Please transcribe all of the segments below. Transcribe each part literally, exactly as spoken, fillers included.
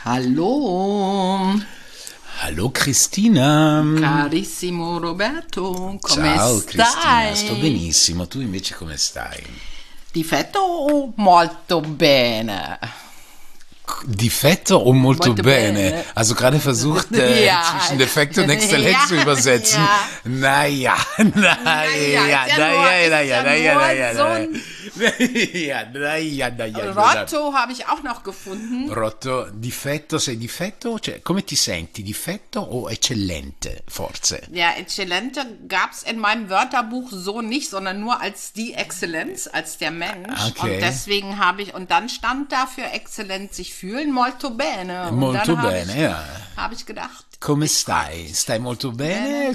Hallo. Hallo Cristina. Carissimo Roberto, come Ciao stai? Cristina, sto benissimo, tu invece come stai? Difetto molto bene. Difetto o molto, Molto bene? bene. Also gerade versucht, äh, Ja. zwischen Defekt und Exzellenz Ja, zu übersetzen. ja. Naja, naja, Naja, ist ja nur- naja, ist naja, ja naja, nur naja, so naja. ein- Naja, naja, naja. Rotto habe ich auch noch gefunden. Rotto, difetto, sei difetto? Cioè, come ti senti? Difetto o eccellente, forse? Ja, Exzellente gab es in meinem Wörterbuch so nicht, sondern nur als die Exzellenz, als der Mensch. Okay. Und deswegen habe ich, und dann stand da für exzellent sich fühlen, molto bene. Und Molto dann habe bene, ich, ja. habe ich gedacht, Come stai? Stai molto bene?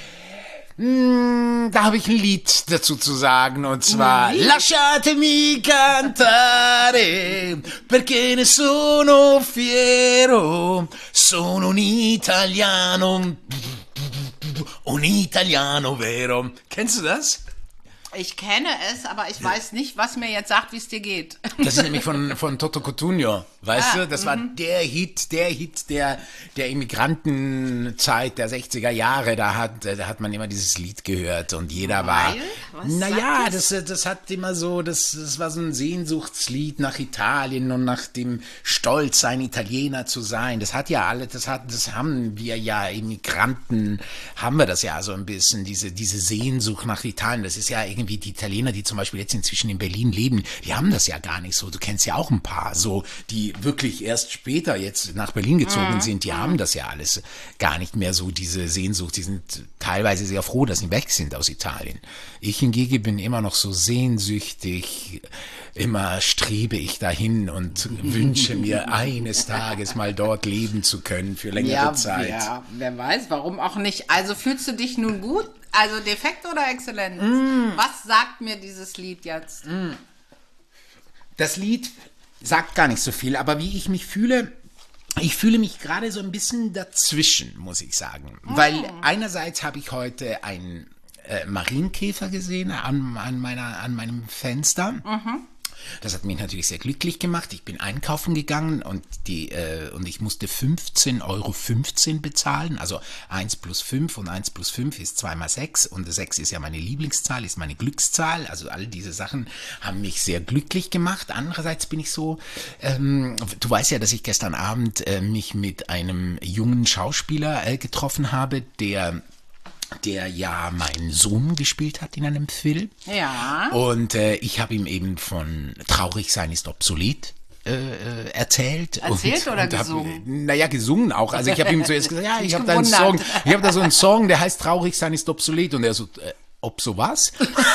Mm, da habe ich ein Lied dazu zu sagen, und zwar Lasciatemi cantare, perché ne sono fiero, sono un italiano, un italiano vero. Kennst du das? ich kenne es, aber ich weiß nicht, was mir jetzt sagt, wie es dir geht. Das ist nämlich von, von Toto Cutugno, weißt Ah, du? Das war der Hit, der Hit der, der Immigrantenzeit der sechziger Jahre. Da hat, da hat man immer dieses Lied gehört und jeder war, Weil? Was naja, sagt das, das hat immer so, das, das war so ein Sehnsuchtslied nach Italien und nach dem Stolz, ein Italiener zu sein. Das hat ja alle, das hat, das haben wir ja Immigranten, haben wir das ja so ein bisschen, diese, diese Sehnsucht nach Italien. Das ist ja irgendwie die Italiener, die zum Beispiel jetzt inzwischen in Berlin leben, die haben das ja gar nicht so. Du kennst ja auch ein paar, so, die wirklich erst später jetzt nach Berlin gezogen Mhm. sind, die haben das ja alles gar nicht mehr so, diese Sehnsucht. Die sind teilweise sehr froh, dass sie weg sind aus Italien. Ich hingegen bin immer noch so sehnsüchtig, immer strebe ich dahin und wünsche mir eines Tages mal dort leben zu können für längere Ja, Zeit. ja, wer weiß, warum auch nicht. Also fühlst du dich nun gut? Also defekt oder exzellent? Mm. Was sagt mir dieses Lied jetzt? Das Lied sagt gar nicht so viel, aber wie ich mich fühle, ich fühle mich gerade so ein bisschen dazwischen, muss ich sagen. Weil einerseits habe ich heute einen äh, Marienkäfer gesehen an, an, meiner, an meinem Fenster. Das hat mich natürlich sehr glücklich gemacht. Ich bin einkaufen gegangen und, die, äh, und ich musste fünfzehn Euro fünfzehn bezahlen. Also eins plus fünf und eins plus fünf ist zwei mal sechs. Und sechs ist ja meine Lieblingszahl, ist meine Glückszahl. Also all diese Sachen haben mich sehr glücklich gemacht. Andererseits bin ich so, ähm, du weißt ja, dass ich gestern Abend äh, mich mit einem jungen Schauspieler äh, getroffen habe, der... der ja meinen Sohn gespielt hat in einem Film. Ja. Und äh, ich habe ihm eben von Traurig sein ist obsolet äh, äh, erzählt. Erzählt und, oder und gesungen? Hab, naja, gesungen auch. Also ich habe ihm zuerst gesagt, ja, ich Mich habe da einen Song, gewundert. ich habe da so einen Song, der heißt Traurig sein ist obsolet. Und er so, äh, ob so was?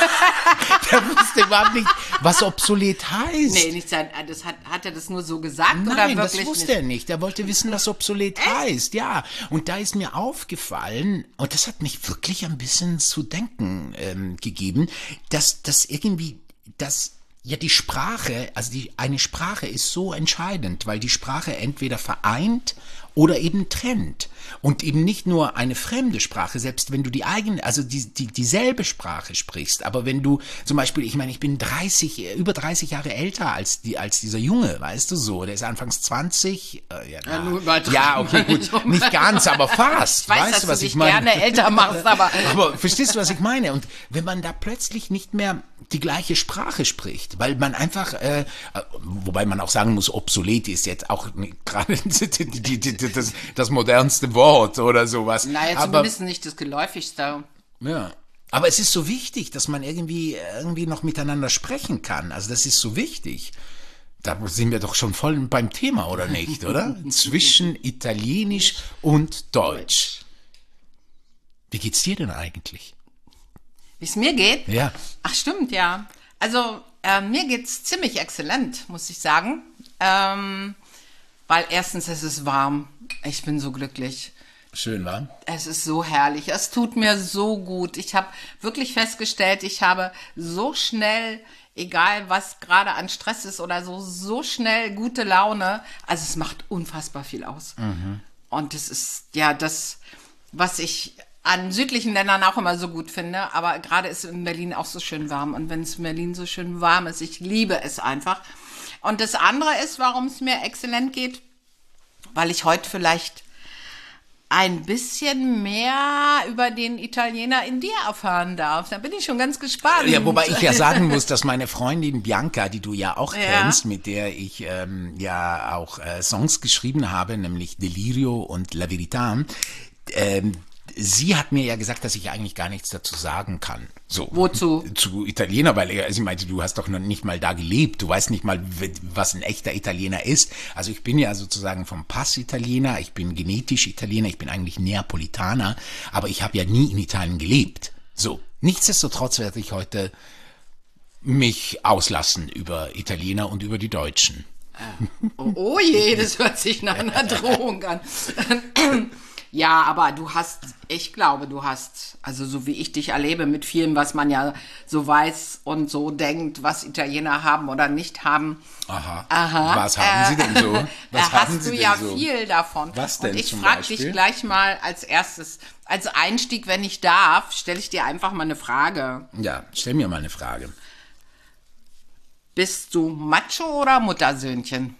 Der wusste überhaupt nicht, was obsolet heißt. Nee, nicht sein, das hat, hat er das nur so gesagt oder Nein, wirklich das wusste nicht? er nicht. Er wollte wissen, was obsolet heißt. Ja, und da ist mir aufgefallen, und das hat mich wirklich ein bisschen zu denken ähm, gegeben, dass das irgendwie, dass ja die Sprache, also die, eine Sprache ist so entscheidend, weil die Sprache entweder vereint oder eben trennt. Und eben nicht nur eine fremde Sprache, selbst wenn du die eigene, also die, die, dieselbe Sprache sprichst, aber wenn du zum Beispiel, ich meine, ich bin dreißig, über dreißig Jahre älter als, die, als dieser Junge, weißt du so, der ist anfangs zwanzig. Äh, ja, Ja, na, nur übertrieben. ja, okay, gut, nicht ganz, aber fast. Ich weiß, weißt dass du, du was dich ich meine? gerne älter machst, aber... Aber verstehst du, was ich meine? Und wenn man da plötzlich nicht mehr die gleiche Sprache spricht, weil man einfach, äh, wobei man auch sagen muss, obsolet ist jetzt auch nicht gerade die, die, die, das, das modernste Wort oder sowas. Naja, aber, zumindest nicht das geläufigste. ja. Aber es ist so wichtig, dass man irgendwie, irgendwie noch miteinander sprechen kann. Also das ist so wichtig. Da sind wir doch schon voll beim Thema, oder nicht, oder? Zwischen Italienisch und Deutsch. Wie geht's dir denn eigentlich? Wie es mir geht? Ja. Ach, stimmt, ja. Also, äh, mir geht's ziemlich exzellent, muss ich sagen. Ähm, weil erstens, es ist warm. Ich bin so glücklich. Schön, wa? Es ist so herrlich. Es tut mir so gut. Ich habe wirklich festgestellt, ich habe so schnell, egal was gerade an Stress ist oder so, so schnell gute Laune. Also es macht unfassbar viel aus. Und es ist ja das, was ich an südlichen Ländern auch immer so gut finde. Aber gerade ist es in Berlin auch so schön warm. Und wenn es in Berlin so schön warm ist, ich liebe es einfach. Und das andere ist, warum es mir exzellent geht, weil ich heute vielleicht ein bisschen mehr über den Italiener in dir erfahren darf. Da bin ich schon ganz gespannt. Ja, wobei ich ja sagen muss, dass meine Freundin Bianca, die du ja auch Ja. kennst, mit der ich ähm, ja auch äh, Songs geschrieben habe, nämlich Delirio und La Verità, ähm, sie hat mir ja gesagt, dass ich eigentlich gar nichts dazu sagen kann. So. Wozu? Zu Italiener, weil er, sie meinte, du hast doch noch nicht mal da gelebt, du weißt nicht mal, was ein echter Italiener ist. Also ich bin ja sozusagen vom Pass Italiener, ich bin genetisch Italiener, ich bin eigentlich Neapolitaner, aber ich habe ja nie in Italien gelebt. So. Nichtsdestotrotz werde ich heute mich auslassen über Italiener und über die Deutschen. Oh, oh je, das hört sich nach einer Drohung an. Ja, aber du hast, ich glaube, du hast, also so wie ich dich erlebe, mit vielem, was man ja so weiß und so denkt, was Italiener haben oder nicht haben. Aha. Aha. Was haben Sie denn so? Was äh, haben hast Sie du denn ja so? viel davon. Was denn Und ich zum frage Beispiel? dich gleich mal als erstes, als Einstieg, wenn ich darf, stelle ich dir einfach mal eine Frage. Ja, stell mir mal eine Frage. Bist du Macho oder Muttersöhnchen?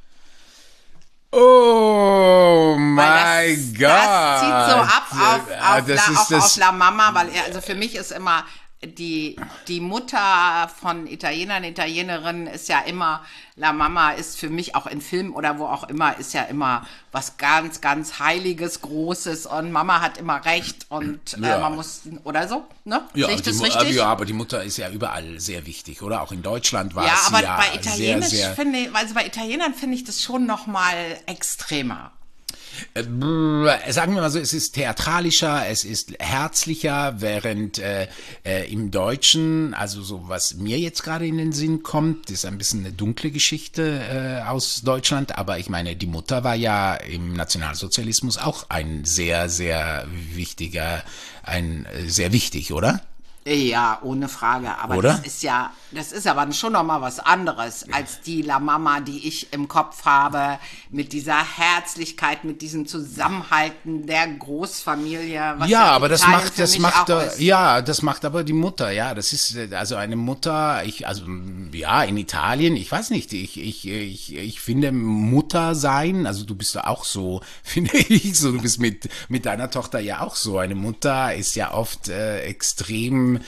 Oh Weil mein das, Gott. das zieht so ab auf, Ja, auf, das La, ist auch das- auf La Mama, weil er, also für mich ist immer die, die Mutter von Italienern, Italienerinnen ist ja immer, La Mama ist für mich auch in Filmen oder wo auch immer, ist ja immer was ganz, ganz Heiliges, Großes und Mama hat immer recht und Ja. äh, man muss, oder so, ne? Ja, Sehe ich die das Mu- richtig? Ja, aber die Mutter ist ja überall sehr wichtig, oder? Auch in Deutschland war Ja, sie aber ja bei sehr, Italienisch sehr... finde ich, also bei Italienern finde ich das schon noch mal extremer. Äh, brr, sagen wir mal so, es ist theatralischer, es ist herzlicher, während äh, äh, im Deutschen, also so was mir jetzt gerade in den Sinn kommt, ist ein bisschen eine dunkle Geschichte äh, aus Deutschland, aber ich meine, die Mutter war ja im Nationalsozialismus auch ein sehr, sehr wichtiger, ein äh, sehr wichtig, oder? Ja, ohne Frage. Aber Oder? das ist ja, das ist aber schon noch mal was anderes als die La Mama, die ich im Kopf habe, mit dieser Herzlichkeit, mit diesem Zusammenhalten der Großfamilie. Was Ja, aber das Italien macht, für das mich macht, auch äh, ist. ja, das macht aber die Mutter, ja, das ist, äh, also eine Mutter, ich, also, mm, ja, in Italien, ich weiß nicht, ich, ich, ich, ich finde Mutter sein, also du bist ja auch so, finde ich, so, du bist mit, mit deiner Tochter ja auch so, eine Mutter ist ja oft äh, extrem,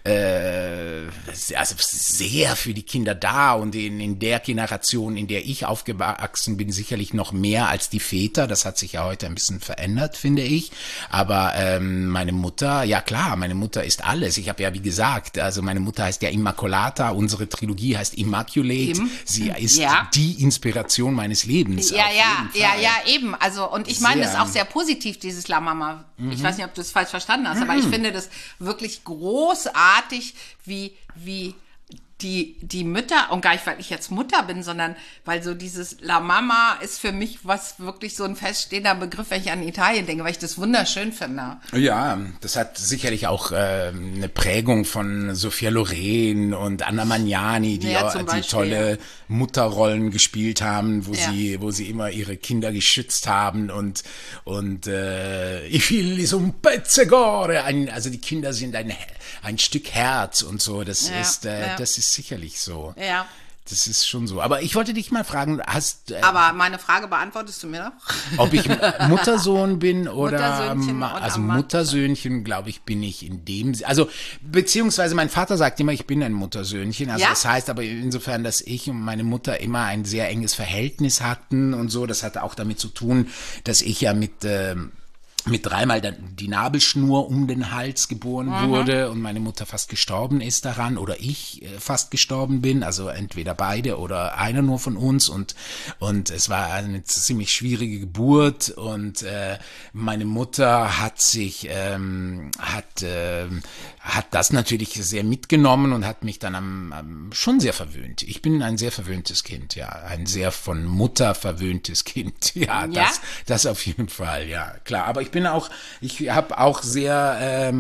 äh, also sehr für die Kinder da und in, in der Generation, in der ich aufgewachsen bin, sicherlich noch mehr als die Väter. Das hat sich ja heute ein bisschen verändert, finde ich. Aber ähm, meine Mutter, ja klar, meine Mutter ist alles. Ich habe ja, wie gesagt, also meine Mutter heißt ja Immaculata, unsere Trilogie heißt Immaculate. Im- Sie ist Ja. die Inspiration meines Lebens. Ja, auf ja, jeden ja, Fall. ja, eben. Also, und ich meine Sehr. das auch sehr positiv, dieses La Mama. Mhm. Ich weiß nicht, ob du es falsch verstanden hast, aber ich finde das wirklich großartig, wie, wie die, die Mütter, und gar nicht, weil ich jetzt Mutter bin, sondern weil so dieses La Mama ist für mich was wirklich so ein feststehender Begriff, wenn ich an Italien denke, weil ich das wunderschön finde. Ja, das hat sicherlich auch äh, eine Prägung von Sophia Loren und Anna Magnani, die, Ja, auch, zum die Beispiel, tolle Mutterrollen gespielt haben, wo Ja. sie, wo sie immer ihre Kinder geschützt haben und und äh, I figli son pezzegore, ein, also die Kinder sind ein ein Stück Herz und so. Das Ja, ist äh, ja. das ist sicherlich so. Ja. Das ist schon so. Aber ich wollte dich mal fragen, hast äh, Aber meine Frage beantwortest du mir noch? ob ich Muttersohn bin oder Muttersöhnchen Ma- und also Amant. Muttersöhnchen, glaube ich, bin ich in dem, also beziehungsweise mein Vater sagt immer, ich bin ein Muttersöhnchen. Also Ja? das heißt aber insofern, dass ich und meine Mutter immer ein sehr enges Verhältnis hatten und so. Das hatte auch damit zu tun, dass ich ja mit ähm, mit dreimal dann die Nabelschnur um den Hals geboren Mhm. wurde und meine Mutter fast gestorben ist daran oder ich äh, fast gestorben bin, also entweder beide oder einer nur von uns und und es war eine ziemlich schwierige Geburt und äh, meine Mutter hat sich ähm, hat ähm, hat das natürlich sehr mitgenommen und hat mich dann am, am schon sehr verwöhnt. Ich bin ein sehr verwöhntes Kind, ja, ein sehr von Mutter verwöhntes Kind, ja, Ja? das das auf jeden Fall, ja, klar. Aber ich bin auch, ich habe auch sehr äh,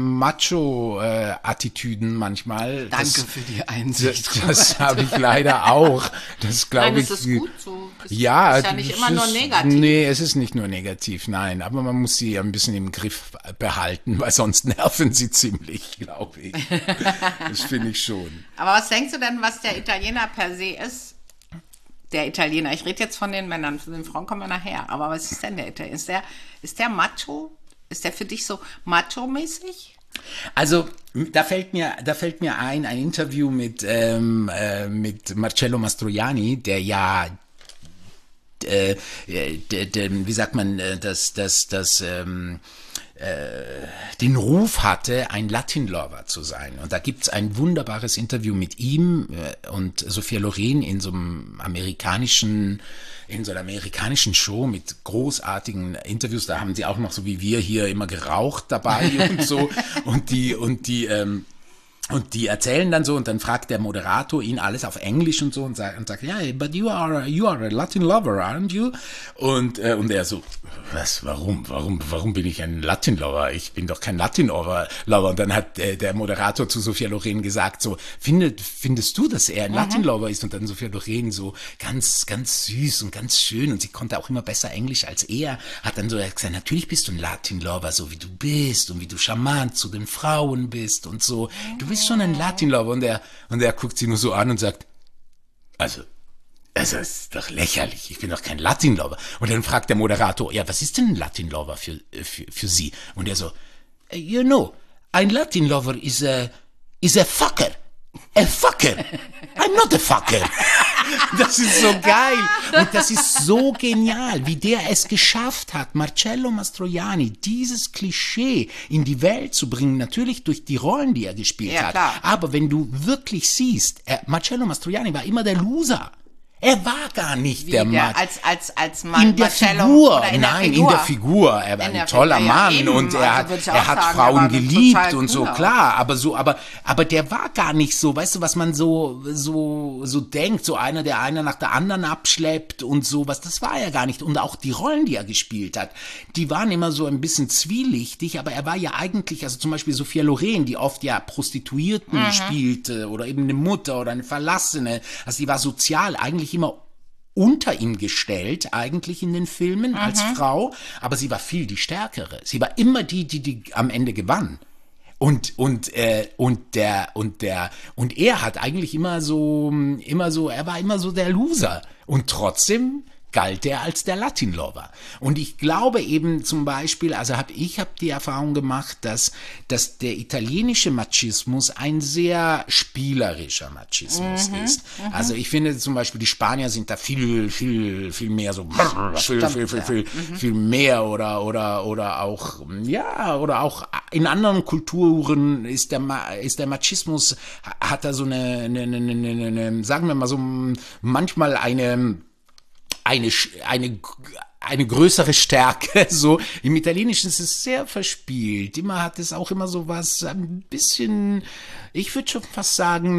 Macho-Attitüden manchmal. Danke das, für die Einsicht. Das habe ich leider auch. Das glaube Nein, ich. es ist gut so. Es Ja, ist ja nicht das immer nur ist- negativ. Nee, es ist nicht nur negativ, nein. Aber man muss sie ein bisschen im Griff behalten, weil sonst nerven sie ziemlich, glaube ich. Das finde ich schon. Aber was denkst du denn, was der Italiener per se ist? der Italiener, ich rede jetzt von den Männern, von den Frauen kommen wir nachher, aber was ist denn der Italiener? Ist der, ist der macho? Ist der für dich so macho-mäßig? Also da fällt mir, da fällt mir ein, ein Interview mit, ähm, äh, mit Marcello Mastroianni, der ja äh, de, de, wie sagt man, das, das, das, ähm, äh, den Ruf hatte, ein Latin-Lover zu sein. Und da gibt's ein wunderbares Interview mit ihm äh, und Sophia Loren in so einem amerikanischen, in so einer amerikanischen Show mit großartigen Interviews. Da haben sie auch noch so wie wir hier immer geraucht dabei und so. Und die, und die, ähm, Und die erzählen dann so und dann fragt der Moderator ihn alles auf Englisch und so und sagt, und sagt ja, yeah, but you are, you are a Latin lover, aren't you? Und, äh, und er so, was, warum, warum, warum bin ich ein Latin Lover? Ich bin doch kein Latin Lover. Und dann hat äh, der Moderator zu Sophia Loren gesagt so, findet, findest du, dass er ein mhm. Latin Lover ist? Und dann Sophia Loren so ganz, ganz süß und ganz schön und sie konnte auch immer besser Englisch als er, hat dann so gesagt, natürlich bist du ein Latin Lover, so wie du bist und wie du charmant zu den Frauen bist und so. Du bist schon ein Latin-Lover. Und er, und er guckt sie nur so an und sagt, also, also, es ist doch lächerlich, ich bin doch kein Latin-Lover. Und dann fragt der Moderator, ja, was ist denn ein Latin-Lover für, für, für Sie? Und er so, you know, ein Latin-Lover is a, is a fucker. A fucker. I'm not a fucker. Das ist so geil. Und das ist so genial, wie der es geschafft hat, Marcello Mastroianni, dieses Klischee in die Welt zu bringen. Natürlich durch die Rollen, die er gespielt ja, hat. Klar. Aber wenn du wirklich siehst, er, Marcello Mastroianni war immer der Loser. Er war gar nicht Wie der der, Mann. als, als, als Mann. In der Marcello, Figur, in nein, der Figur. in der Figur. Er war In ein der toller Figur, ja, Mann eben. und er Also hat, würde ich er auch hat sagen, er Frauen war geliebt total und so, cooler. klar. Aber so, aber, aber der war gar nicht so, weißt du, was man so, so, so denkt, so einer, der einer nach der anderen abschleppt und sowas. Das war er gar nicht. Und auch die Rollen, die er gespielt hat, die waren immer so ein bisschen zwielichtig, aber er war ja eigentlich, also zum Beispiel Sophia Loren, die oft ja Prostituierten mhm. spielte oder eben eine Mutter oder eine Verlassene. Also die war sozial eigentlich immer unter ihm gestellt, eigentlich in den Filmen, mhm. als Frau, aber sie war viel die Stärkere. Sie war immer die, die, die am Ende gewann. Und, und, äh, und der, und der, und er hat eigentlich immer so, immer so, er war immer so der Loser. Und trotzdem galt er als der Latin-Lover. Und ich glaube eben zum Beispiel, also hab, ich habe die Erfahrung gemacht, dass, dass der italienische Machismus ein sehr spielerischer Machismus mhm, ist. Mhm. Also ich finde zum Beispiel, die Spanier sind da viel, viel, viel mehr so, viel, viel, viel, viel, viel, mhm. viel mehr oder, oder, oder auch, ja, oder auch in anderen Kulturen ist der, ist der Machismus, hat da so eine, eine, eine, eine, eine sagen wir mal so, manchmal eine, eine, eine, eine größere Stärke, so. Im Italienischen ist es sehr verspielt. Immer hat es auch immer so was, ein bisschen, ich würde schon fast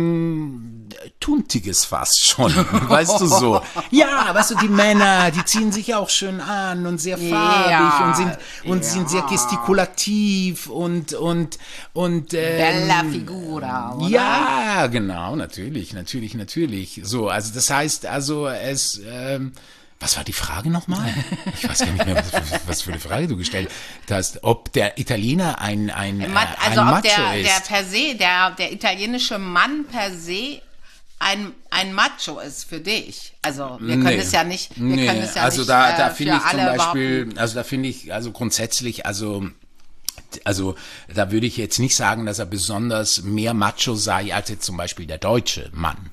sagen, tuntiges fast schon, weißt du so. Ja, weißt du, die Männer, die ziehen sich auch schön an und sehr farbig ja, und sind, und ja. sind sehr gestikulativ und, und, und, ähm, Bella Figura, oder? Ja, genau, natürlich, natürlich, natürlich. So, also das heißt, also es, ähm, was war die Frage nochmal? Ich weiß gar nicht mehr, was, was für eine Frage du gestellt hast. Ob der Italiener ein, ein, äh, also ein ob Macho der, ist. der per se, der, der italienische Mann per se ein, ein Macho ist für dich. Also wir können nee, es ja nicht, wir nee, können es ja also nicht da, da äh, finde ich für zum alle Beispiel, behaupten. also da finde ich, also grundsätzlich, also also da würde ich jetzt nicht sagen, dass er besonders mehr Macho sei als jetzt zum Beispiel der deutsche Mann.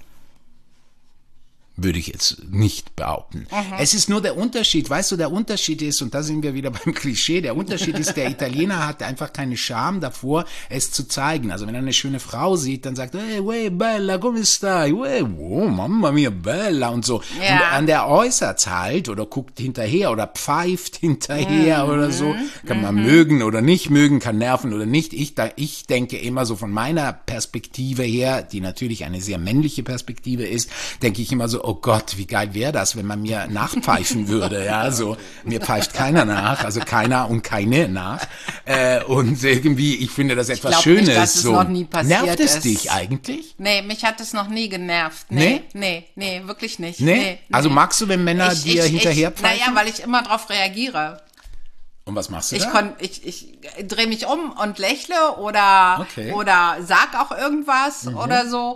Würde ich jetzt nicht behaupten. Mhm. Es ist nur der Unterschied, weißt du, der Unterschied ist, und da sind wir wieder beim Klischee, der Unterschied ist, der Italiener hat einfach keine Scham davor, es zu zeigen. Also wenn er eine schöne Frau sieht, dann sagt er, hey, wey, bella, come stai? Wey, oh, mamma mia, bella und so. Ja. Und an der äußert's halt oder guckt hinterher oder pfeift hinterher mhm. oder so. Kann man mhm. mögen oder nicht mögen, kann nerven oder nicht. Ich, da, ich denke immer so von meiner Perspektive her, die natürlich eine sehr männliche Perspektive ist, denke ich immer so, oh Gott, wie geil wäre das, wenn man mir nachpfeifen würde, ja, also mir pfeift keiner nach, also keiner und keine nach, äh, und irgendwie, ich finde das etwas ich Schönes, nicht, dass es so. noch nie passiert Nervt es ist. dich eigentlich? Nee, mich hat es noch nie genervt, nee, nee, nee, nee wirklich nicht. Nee? nee, nee. Also magst du, wenn Männer ich, dir ich, hinterher ich, pfeifen? Naja, weil ich immer drauf reagiere. Und was machst du ich da? Kon, ich ich drehe mich um und lächle oder, okay. oder sag auch irgendwas mhm. oder so.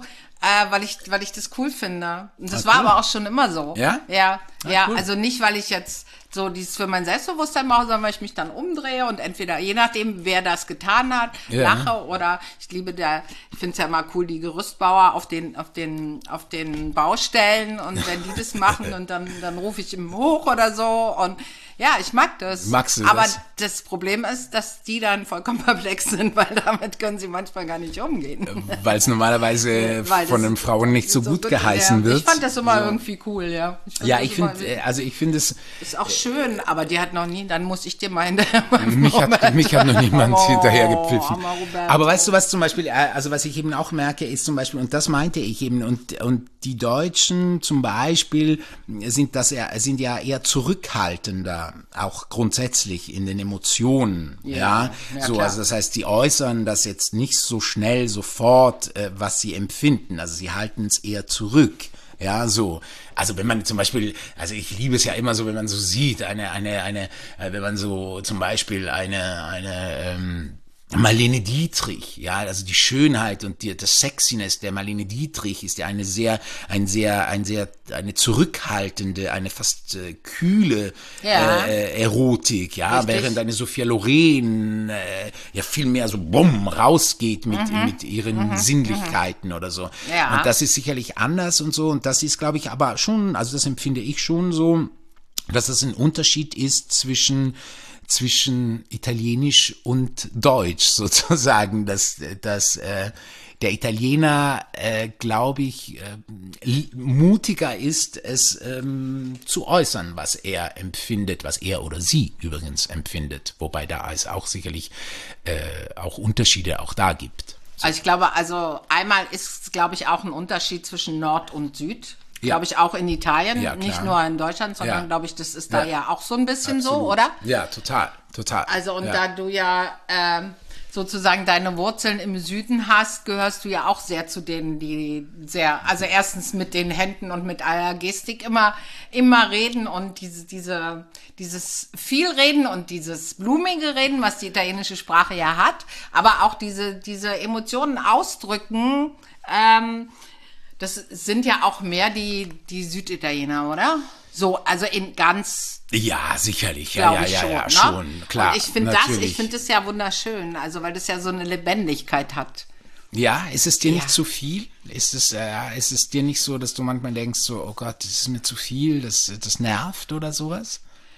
Äh, weil ich, weil ich das cool finde. Und das Ah, war cool. aber auch schon immer so. Ja? Ja, Ah, ja. cool. Also nicht, weil ich jetzt so dieses für mein Selbstbewusstsein mache, sondern weil ich mich dann umdrehe und entweder, je nachdem, wer das getan hat, Ja. lache oder ich liebe der, ich finde es ja immer cool, die Gerüstbauer auf den, auf den, auf den Baustellen und wenn die das machen und dann, dann rufe ich ihm hoch oder so und ja, ich mag das. Magst du aber das? das Problem ist, dass die dann vollkommen perplex sind, weil damit können sie manchmal gar nicht umgehen. Weil es normalerweise Weil von das den Frauen nicht so, gut geheißen ja. wird. Ich fand das immer irgendwie cool, ja. Ich fand Ja, das ich immer- finde, also ich finde es, Ist auch schön, aber die hat noch nie, dann muss ich dir mal hinterher mich hat, mich hat noch niemand Oh, hinterher gepfiffen. armer Roberto. Aber weißt du, was zum Beispiel, äh, also was ich eben auch merke, ist zum Beispiel, und das meinte ich eben, und, und die Deutschen zum Beispiel sind das eher, sind ja eher zurückhaltender, auch grundsätzlich in den Emotionen, ja. Ja, ja, so, klar. also das heißt, die äußern das jetzt nicht so schnell sofort, äh, was sie empfinden. Also sie halten es eher zurück. Ja, so. Also wenn man zum Beispiel, also ich liebe es ja immer so, wenn man so sieht, eine, eine, eine, äh, wenn man so zum Beispiel eine, eine, ähm, Marlene Dietrich, ja, also die Schönheit und die, das Sexiness der Marlene Dietrich ist ja eine sehr, ein sehr, ein sehr, eine zurückhaltende, eine fast äh, kühle Ja. äh, Erotik, ja, Richtig. während eine Sophia Loren äh, ja viel mehr so bumm rausgeht mit, mit ihren Sinnlichkeiten oder so. Ja. Und das ist sicherlich anders und so, und das ist, glaube ich, aber schon, also das empfinde ich schon so, dass es ein Unterschied ist zwischen zwischen Italienisch und Deutsch sozusagen, dass, dass äh, der Italiener, äh, glaube ich, äh, l- mutiger ist, es ähm, zu äußern, was er empfindet, was er oder sie übrigens empfindet, wobei da es auch sicherlich äh, auch Unterschiede auch da gibt. Also ich glaube, also einmal ist, glaube ich, auch ein Unterschied zwischen Nord und Süd. Ja. Glaube ich auch in Italien, Ja, klar. nicht nur in Deutschland, sondern Ja. glaube ich, das ist da Ja. ja auch so ein bisschen Absolut. so, oder? Ja, total, total. Also und ja. da du ja ähm, sozusagen deine Wurzeln im Süden hast, gehörst du ja auch sehr zu denen, die sehr, also erstens mit den Händen und mit aller Gestik immer, immer reden und diese, diese, dieses viel reden und dieses blumige Reden, was die italienische Sprache ja hat, aber auch diese, diese Emotionen ausdrücken, ähm, das sind ja auch mehr die, die Süditaliener, oder? So, also in ganz, Ja, sicherlich, ja, glaube ja, ich ja, schon, ja, ne? schon, klar. Und ich finde das, natürlich. ich finde das ja wunderschön, also weil das ja so eine Lebendigkeit hat. Ja, ist es dir Ja. nicht zu viel? Ist es, äh, ist es dir nicht so, dass du manchmal denkst, so, oh Gott, das ist mir zu viel, das, das nervt oder sowas?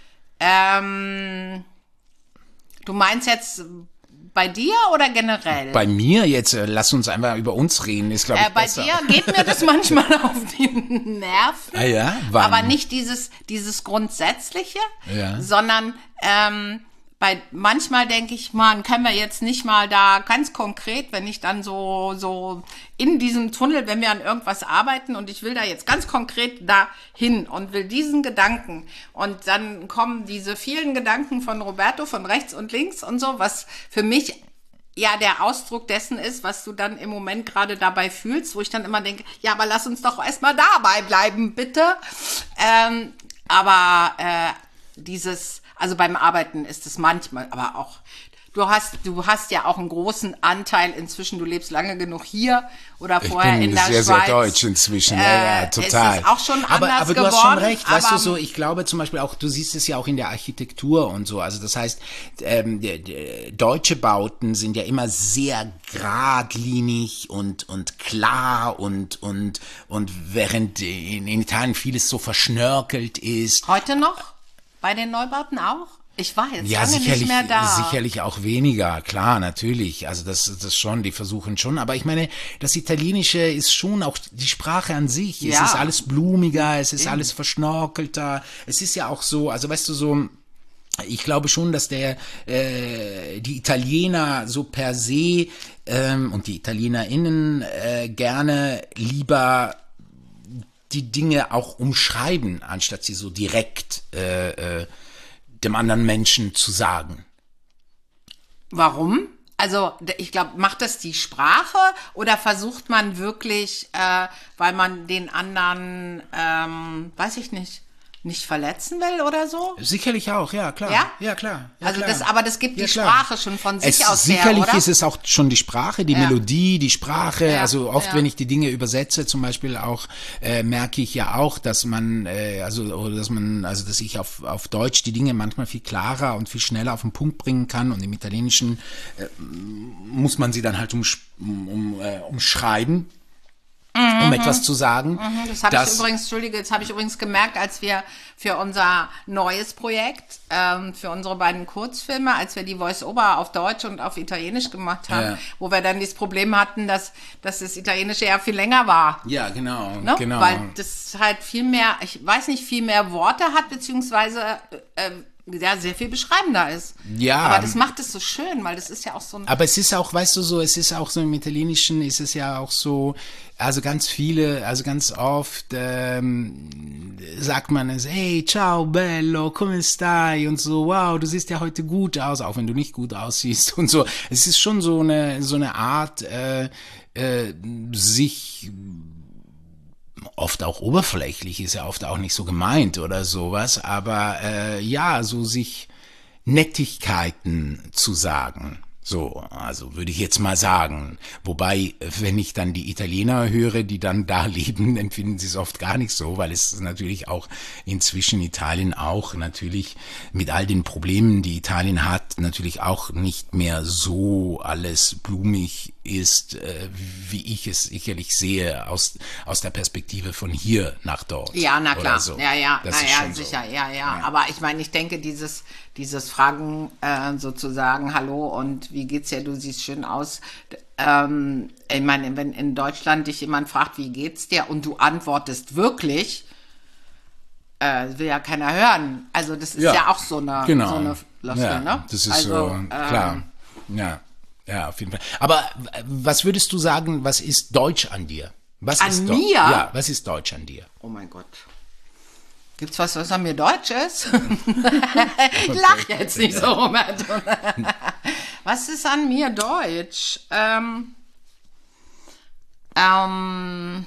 Ähm, du meinst jetzt bei dir oder generell? Bei mir jetzt, äh, lass uns einfach über uns reden, ist glaube ich äh, bei besser. dir geht mir das manchmal auf die Nerven. Ah ja? Wann? Aber nicht dieses, dieses Grundsätzliche, Ja. sondern ähm, bei manchmal denke ich, man, können wir jetzt nicht mal da ganz konkret, wenn ich dann so, so in diesem Tunnel, wenn wir an irgendwas arbeiten und ich will da jetzt ganz konkret dahin und will diesen Gedanken und dann kommen diese vielen Gedanken von Roberto von rechts und links und so, was für mich ja der Ausdruck dessen ist, was du dann im Moment gerade dabei fühlst, wo ich dann immer denke, ja, aber lass uns doch erstmal dabei bleiben, bitte. Ähm, aber äh, dieses, also beim Arbeiten ist es manchmal, aber auch, du hast, du hast ja auch einen großen Anteil inzwischen, du lebst lange genug hier oder Ich vorher bin in der sehr, Schweiz. sehr deutsch inzwischen, ja, ja, Äh, total. Es ist auch schon aber, anders aber du geworden. hast schon recht, weißt du aber- so, ich glaube zum Beispiel auch, du siehst es ja auch in der Architektur und so, also das heißt, ähm, die, die, deutsche Bauten sind ja immer sehr geradlinig und, und klar und, und, und während in, in Italien vieles so verschnörkelt ist. Heute noch? Bei den Neubauten auch? Ich war jetzt Ja, lange sicherlich, nicht mehr da. sicherlich auch weniger, klar, natürlich. Also das, das schon, die versuchen schon. Aber ich meine, das Italienische ist schon auch die Sprache an sich. Ja. Es ist alles blumiger, es ist alles verschnorkelter. Es ist ja auch so, also weißt du, so, ich glaube schon, dass der äh, die Italiener so per se ähm, und die ItalienerInnen äh, gerne lieber die Dinge auch umschreiben, anstatt sie so direkt äh, äh, dem anderen Menschen zu sagen. Warum? Also d- ich glaube, macht das die Sprache oder versucht man wirklich, äh, weil man den anderen, ähm, weiß ich nicht, nicht verletzen will oder so? Sicherlich auch, ja, klar. Ja? Ja, klar. Ja, Also klar. das, aber das gibt Ja, die klar. Sprache schon von sich Es, aus sicherlich her, oder? ist es auch schon die Sprache, die Ja. Melodie, die Sprache. Ja, Also oft, ja. wenn ich die Dinge übersetze, zum Beispiel auch, äh, merke ich ja auch, dass man, äh, also oder dass man, also dass ich auf auf Deutsch die Dinge manchmal viel klarer und viel schneller auf den Punkt bringen kann und im Italienischen äh, muss man sie dann halt um, um, äh, umschreiben. Um etwas zu sagen. Das habe ich übrigens, Entschuldige, das habe ich übrigens gemerkt, als wir für unser neues Projekt, ähm, für unsere beiden Kurzfilme, als wir die Voice-Over auf Deutsch und auf Italienisch gemacht haben, Ja. wo wir dann dieses Problem hatten, dass, dass das Italienische ja viel länger war. Ja, genau, Ne? genau. Weil das halt viel mehr, ich weiß nicht, viel mehr Worte hat, beziehungsweise äh, ja, sehr viel beschreibender ist. Ja. Aber das macht es so schön, weil das ist ja auch so ein... Aber es ist auch, weißt du so, es ist auch so im Italienischen ist es ja auch so, also ganz viele, also ganz oft ähm, sagt man es, hey, ciao, bello, come stai? Und so, wow, du siehst ja heute gut aus, auch wenn du nicht gut aussiehst und so. Es ist schon so eine, so eine Art, äh, äh, sich oft auch oberflächlich, ist ja oft auch nicht so gemeint oder sowas, aber äh, ja, so sich Nettigkeiten zu sagen. So, also würde ich jetzt mal sagen. Wobei, wenn ich dann die Italiener höre, die dann da leben, empfinden sie es oft gar nicht so, weil es natürlich auch inzwischen Italien auch natürlich mit all den Problemen, die Italien hat, natürlich auch nicht mehr so alles blumig ist, äh, wie ich es sicherlich sehe aus aus der Perspektive von hier nach dort. Ja, na klar. So. Ja, ja, Das na ist ja, schon sicher, so. ja, ja, Aber ich meine, ich denke, dieses, dieses Fragen äh, sozusagen, hallo und wie geht's dir, du siehst schön aus. Ähm, ich meine, wenn in Deutschland dich jemand fragt, wie geht's dir und du antwortest wirklich, äh, will ja keiner hören. Also das ist ja, Ja, auch so eine, genau. so eine Floskel, Ja, ne? das ist also, so, ähm, klar. Ja, ja, auf jeden Fall. Aber äh, was würdest du sagen, was ist Deutsch an dir? Was An ist mir? Deu- Ja, was ist Deutsch an dir? Oh mein Gott. Gibt's was, was an mir Deutsch ist? Lach jetzt nicht so, Robert. Was ist an mir Deutsch? Ähm, ähm,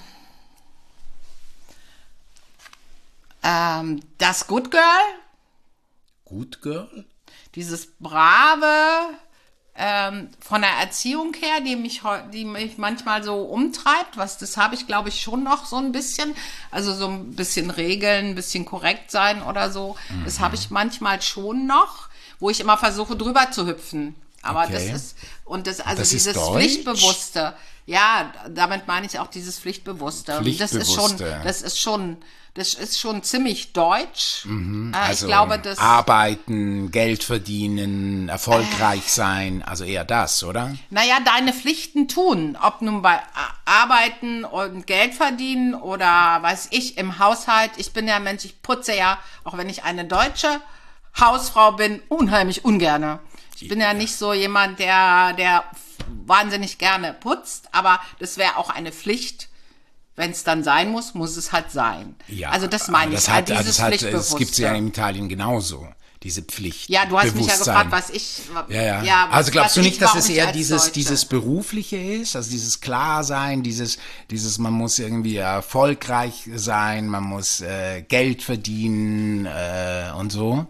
ähm, das Good Girl, Good Girl? dieses brave, ähm, von der Erziehung her, die mich, heu- die mich manchmal so umtreibt, was das habe ich, glaube ich, schon noch so ein bisschen. Also so ein bisschen Regeln, ein bisschen korrekt sein oder so. Mhm. Das habe ich manchmal schon noch, wo ich immer versuche, drüber zu hüpfen. Aber Okay. das ist, und das, also Das ist dieses Deutsch? Pflichtbewusste, ja, damit meine ich auch dieses Pflichtbewusste. Das ist schon, Pflichtbewusste. das ist schon, das ist schon ziemlich deutsch. Äh, Also ich glaube, das, arbeiten, Geld verdienen, erfolgreich sein, also eher das, oder? naja, deine Pflichten tun, ob nun bei A- Arbeiten und Geld verdienen oder, weiß ich, im Haushalt. Ich bin ja ein Mensch, ich putze ja, auch wenn ich eine deutsche Hausfrau bin, unheimlich ungerne. Ich bin ja nicht so jemand, der, der wahnsinnig gerne putzt, aber das wäre auch eine Pflicht. Wenn es dann sein muss, muss es halt sein. Ja, also das aber meine das ich, hat, halt also dieses das hat, es Pflichtbewusste. gibt ja in Italien genauso, diese Pflicht. Ja, du hast mich ja Bewusstsein. gefragt, was ich... Ja, ja. was- also glaubst du was nicht, ich, dass warum es ich eher als dieses, Deutsche- dieses Berufliche ist, also dieses Klarsein, dieses, dieses, man muss irgendwie erfolgreich sein, man muss äh, Geld verdienen äh, und so?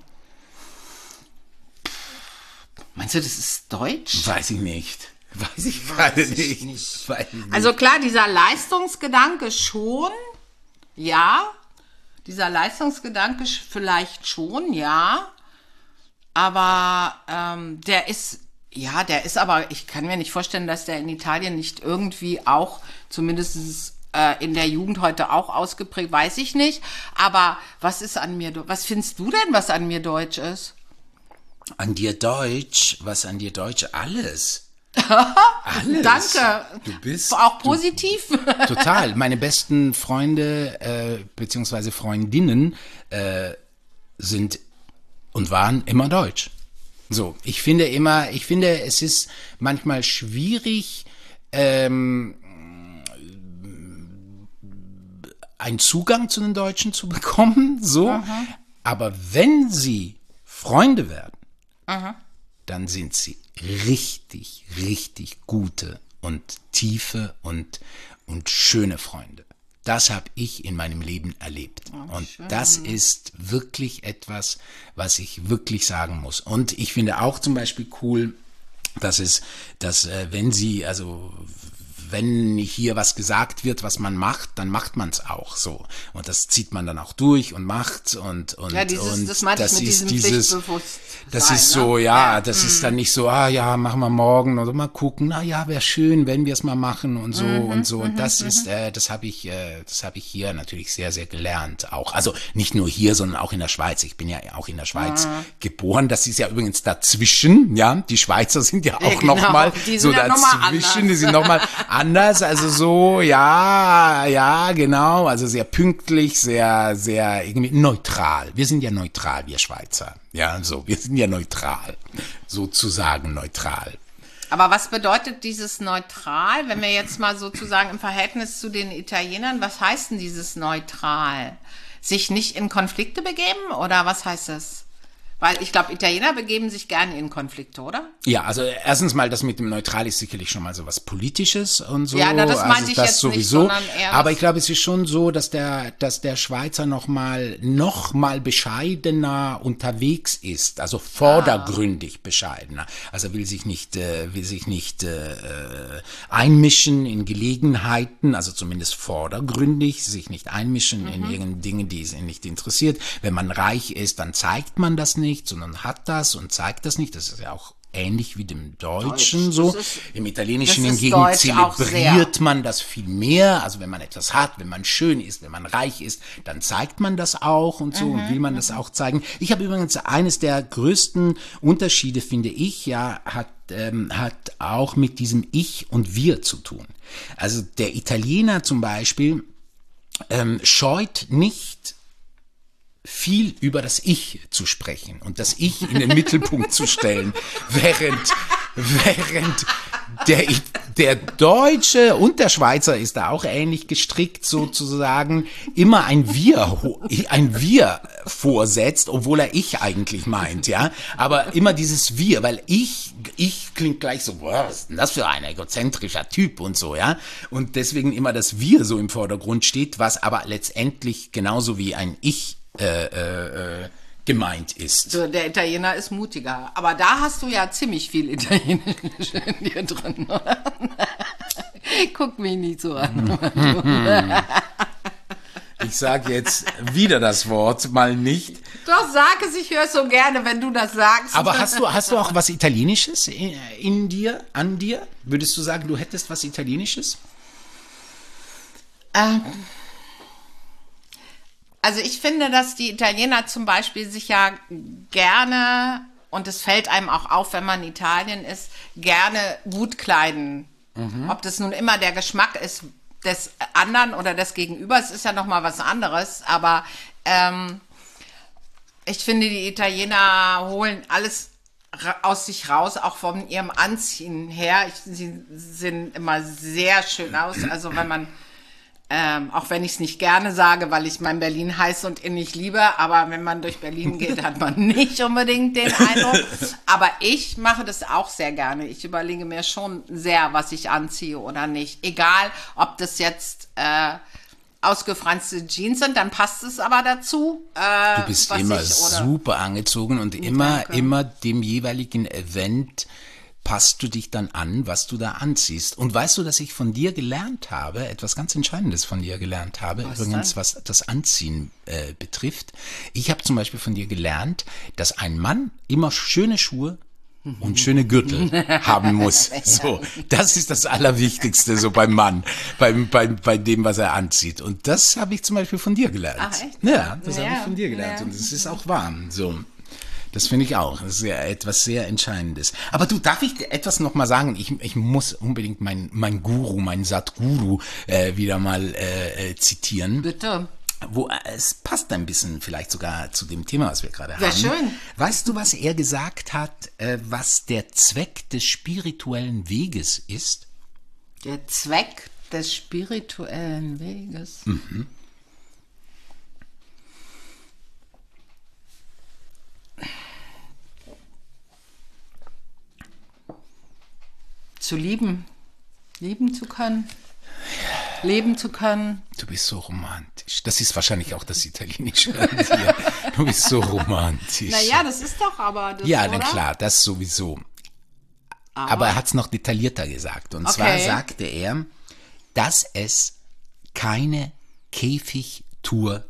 Meinst du, das ist deutsch? Weiß ich nicht. Weiß ich gerade nicht. Weiß ich nicht. Also klar, dieser Leistungsgedanke schon, ja. Dieser Leistungsgedanke sch- vielleicht schon, ja. Aber ähm, der ist, ja, der ist aber, ich kann mir nicht vorstellen, dass der in Italien nicht irgendwie auch, zumindest äh, in der Jugend heute auch ausgeprägt, weiß ich nicht. Aber was ist an mir, was findest du denn, was an mir deutsch ist? An dir Deutsch, was an dir Deutsch? Alles. Alles. Danke. Du bist Auch positiv? Du, total. Meine besten Freunde äh, beziehungsweise Freundinnen äh, sind und waren immer deutsch. So, ich finde immer, ich finde, es ist manchmal schwierig, ähm, einen Zugang zu den Deutschen zu bekommen. So, Aha. aber wenn sie Freunde werden, Aha. dann sind sie richtig, richtig gute und tiefe und, und schöne Freunde. das habe ich in meinem Leben erlebt. Oh, und schön. das ist wirklich etwas, was ich wirklich sagen muss. Und ich finde auch zum Beispiel cool, dass es, dass äh, wenn sie, also wenn hier was gesagt wird, was man macht, dann macht man es auch so. Und das zieht man dann auch durch und macht und und Ja, dieses, und das meinte ich mit ist diesem dieses, Pflichtbewusstsein, das ist so, ne? ja, Ja. das ist dann nicht so, ah ja, machen wir morgen oder mal gucken, na ja, wäre schön, wenn wir es mal machen und so Mhm, und so. Und mhm, das mhm. ist, äh, das habe ich, äh, das habe ich hier natürlich sehr, sehr gelernt auch. Also nicht nur hier, sondern auch in der Schweiz. Ich bin ja auch in der Schweiz Ah. geboren. Das ist ja übrigens dazwischen, ja. Die Schweizer sind ja auch genau. noch mal Die so sind ja noch mal dazwischen. anders. Die sind noch mal anders. Also so, ja, ja, genau. Also sehr pünktlich, sehr, sehr irgendwie neutral. Wir sind ja neutral, wir Schweizer. Ja, so, wir sind ja neutral. Sozusagen neutral. Aber was bedeutet dieses neutral, wenn wir jetzt mal sozusagen im Verhältnis zu den Italienern, was heißt denn dieses neutral? Sich nicht in Konflikte begeben oder was heißt das? Weil ich glaube, Italiener begeben sich gerne in Konflikte, oder? Ja, also erstens mal, das mit dem Neutral ist sicherlich schon mal so was Politisches und so. Ja, na, das meinte also ich das jetzt nicht, sowieso. sondern eher Aber was- ich glaube, es ist schon so, dass der, dass der Schweizer noch mal, noch mal bescheidener unterwegs ist, also vordergründig bescheidener. Also will sich nicht, äh, will sich nicht äh, äh, einmischen in Gelegenheiten, also zumindest vordergründig, sich nicht einmischen in irgendeine Dinge, die es ihn nicht interessiert. Wenn man reich ist, dann zeigt man das nicht, sondern hat das und zeigt das nicht. Das ist ja auch ähnlich wie dem Deutschen Deutsch, so. das ist- Im Italienischen das ist hingegen Deutsch auch zelebriert man das viel mehr. Also wenn man etwas hat, wenn man schön ist, wenn man reich ist, dann zeigt man das auch und so Mhm, und will man das auch zeigen. Ich habe übrigens eines der größten Unterschiede, finde ich, ja, hat ähm, hat auch mit diesem Ich und Wir zu tun. Also der Italiener zum Beispiel ähm, scheut nicht viel über das Ich zu sprechen und das Ich in den Mittelpunkt zu stellen, während, während der, der Deutsche und der Schweizer ist da auch ähnlich gestrickt, sozusagen, immer ein Wir, ein Wir vorsetzt, obwohl er Ich eigentlich meint, ja, aber immer dieses Wir, weil Ich, Ich klingt gleich so, boah, was ist denn das für ein egozentrischer Typ und so, ja, und deswegen immer das Wir so im Vordergrund steht, was aber letztendlich genauso wie ein Ich Äh, äh, äh, gemeint ist. So, der Italiener ist mutiger. Aber da hast du ja ziemlich viel Italienisch in dir drin, oder? Guck mich nicht so an. Ich sage jetzt wieder das Wort, mal nicht. Doch, sag es, ich höre es so gerne, wenn du das sagst. Aber hast du, hast du auch was Italienisches in, in dir, an dir? Würdest du sagen, du hättest was Italienisches? Ähm, also ich finde, dass die Italiener zum Beispiel sich ja gerne, und es fällt einem auch auf, wenn man in Italien ist, gerne gut kleiden. Mhm. Ob das nun immer der Geschmack ist des anderen oder des Gegenübers, ist ja nochmal was anderes. Aber ähm, ich finde, die Italiener holen alles ra- aus sich raus, auch von ihrem Anziehen her. Ich, sie sehen immer sehr schön aus. Also wenn man Ähm, auch wenn ich es nicht gerne sage, weil ich mein Berlin heiß und innig liebe, aber wenn man durch Berlin geht, hat man nicht unbedingt den Eindruck. Aber ich mache das auch sehr gerne. Ich überlege mir schon sehr, was ich anziehe oder nicht. Egal, ob das jetzt äh, ausgefranste Jeans sind, dann passt es aber dazu. Äh, Du bist was immer ich, oder, super angezogen und immer, Danke. immer dem jeweiligen Event passt du dich dann an, was du da anziehst. Und weißt du, dass ich von dir gelernt habe, etwas ganz Entscheidendes von dir gelernt habe, Was übrigens, denn? was das Anziehen äh, betrifft. Ich habe zum Beispiel von dir gelernt, dass ein Mann immer schöne Schuhe und schöne Gürtel haben muss. So, das ist das Allerwichtigste so beim Mann, beim, beim, bei dem, was er anzieht. Und das habe ich zum Beispiel von dir gelernt. Ach, echt? Ja, das Ja, habe ich von dir gelernt. ja. Und es ist auch wahr. So. Das finde ich auch. Das ist ja etwas sehr Entscheidendes. Aber du, darf ich dir etwas noch mal sagen? Ich, ich muss unbedingt mein, mein Guru, mein Satguru äh, wieder mal äh, äh, zitieren. Bitte. Wo, äh, es passt ein bisschen vielleicht sogar zu dem Thema, was wir gerade haben. Ja, schön. Weißt du, was er gesagt hat, äh, was der Zweck des spirituellen Weges ist? Der Zweck des spirituellen Weges. Mhm. Zu lieben. Lieben zu können. leben zu können. Du bist so romantisch. Das ist wahrscheinlich auch das Italienische an dir. Du bist so romantisch. Naja, das ist doch aber das, Ja, oder? na klar, das sowieso. Aber, Aber er hat es noch detaillierter gesagt. Und Okay. zwar sagte er, dass es keine Käfigtour,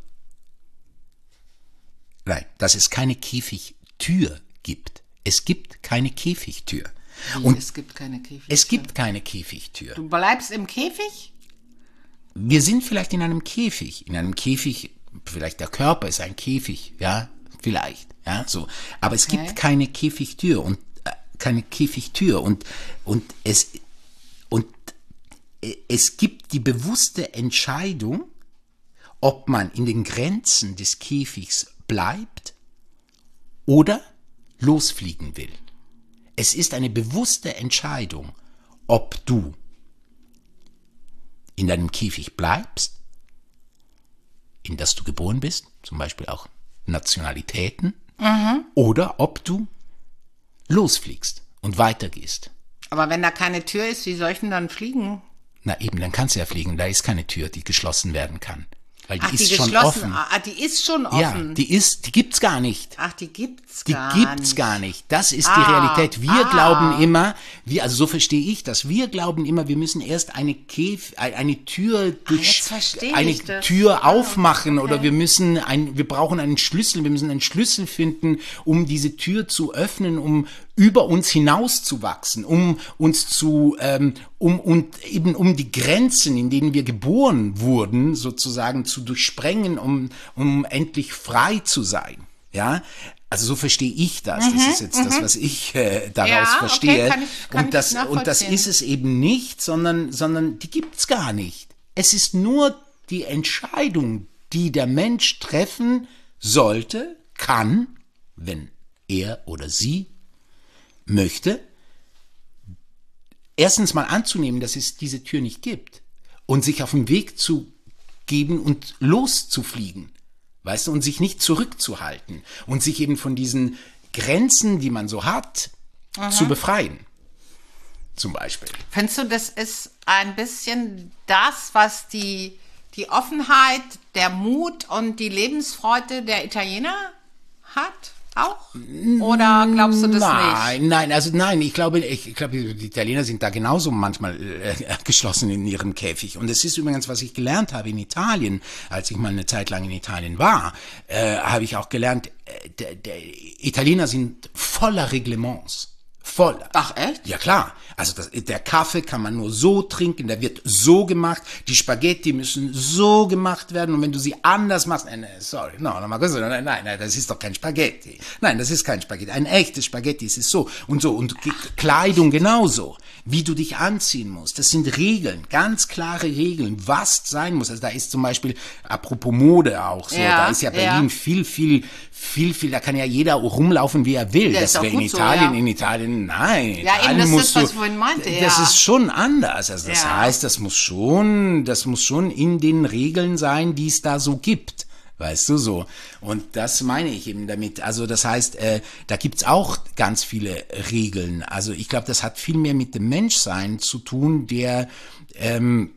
nein, dass es keine Käfigtür gibt. Es gibt keine Käfigtür. Wie, Und es gibt keine Käfig. es gibt keine Käfigtür. Du bleibst im Käfig? Wir sind vielleicht in einem Käfig. In einem Käfig, vielleicht der Körper ist ein Käfig, ja, vielleicht, ja, so. Aber es Okay. gibt keine Käfigtür und äh, keine Käfigtür und und es und äh, es gibt die bewusste Entscheidung, ob man in den Grenzen des Käfigs bleibt oder losfliegen will. Es ist eine bewusste Entscheidung, ob du in deinem Käfig bleibst, in das du geboren bist, zum Beispiel auch Nationalitäten, oder ob du losfliegst und weitergehst. Aber wenn da keine Tür ist, wie soll ich denn dann fliegen? Na eben, dann kannst du ja fliegen. Da ist keine Tür, die geschlossen werden kann. Weil die Ach, ist die schon geschlossen. offen. Ah, die ist schon Ja, offen. die ist, die gibt's gar nicht. Ach, die gibt's Die gar gibt's nicht. gar nicht. Das ist Ah, die Realität. Wir ah. glauben immer, wir, also so verstehe ich das. Wir glauben immer, wir müssen erst eine Käf, eine Tür durch, jetzt verstehe eine ich das. Tür Ah, aufmachen oder okay. wir müssen ein, wir brauchen einen Schlüssel, wir müssen einen Schlüssel finden, um diese Tür zu öffnen, um über uns hinaus zu wachsen, um uns zu, ähm, um und eben um die Grenzen, in denen wir geboren wurden, sozusagen zu durchsprengen, um, um endlich frei zu sein. Ja, also so verstehe ich das. Das ist jetzt das, was ich äh, daraus Ja, okay, verstehe. kann ich- kann und das ich und das nachvollziehen. ist es eben nicht, sondern sondern die gibt's gar nicht. Es ist nur die Entscheidung, die der Mensch treffen sollte, kann, wenn er oder sie möchte, erstens mal anzunehmen, dass es diese Tür nicht gibt und sich auf den Weg zu geben und loszufliegen, weißt du, und sich nicht zurückzuhalten und sich eben von diesen Grenzen, die man so hat, zu befreien. Zum Beispiel. Findest du, das ist ein bisschen das, was die, die Offenheit, der Mut und die Lebensfreude der Italiener hat? Auch? Oder glaubst du das Nein, nicht? nein, also nein, ich glaube, ich, ich glaube, die Italiener sind da genauso manchmal äh, geschlossen in ihrem Käfig. Und es ist übrigens, was ich gelernt habe in Italien, als ich mal eine Zeit lang in Italien war, äh, habe ich auch gelernt, äh, der, der Italiener sind voller Reglements. Voll. Ach, echt? Ja, klar. Also das, der Kaffee kann man nur so trinken, der wird so gemacht. Die Spaghetti müssen so gemacht werden. Und wenn du sie anders machst, nein, nein, sorry, no, no, ma questo, nein, nein, nein, das ist doch kein Spaghetti. Nein, das ist kein Spaghetti. Ein echtes Spaghetti ist es so und so. Und K- Kleidung genauso. Wie du dich anziehen musst. Das sind Regeln, ganz klare Regeln, was sein muss. Also da ist zum Beispiel, apropos Mode auch so, Ja, da ist ja ja. Berlin viel, viel, viel, viel, da kann ja jeder rumlaufen, wie er will. Ja, Das ist auch wäre in gut so, Italien, ja. in Italien, nein. Ja, eben, Italien das musst ist, du, was ich vorhin meinte, Das ja. ist schon anders. Also das Ja. heißt, das muss schon, das muss schon in den Regeln sein, die es da so gibt. Weißt du, so. Und das meine ich eben damit. Also das heißt, äh, da gibt's auch ganz viele Regeln. Also ich glaube, das hat viel mehr mit dem Menschsein zu tun, der ähm,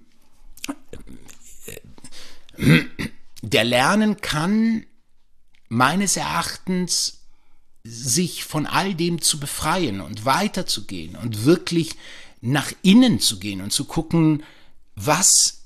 äh, der lernen kann, meines Erachtens, sich von all dem zu befreien und weiterzugehen und wirklich nach innen zu gehen und zu gucken, was,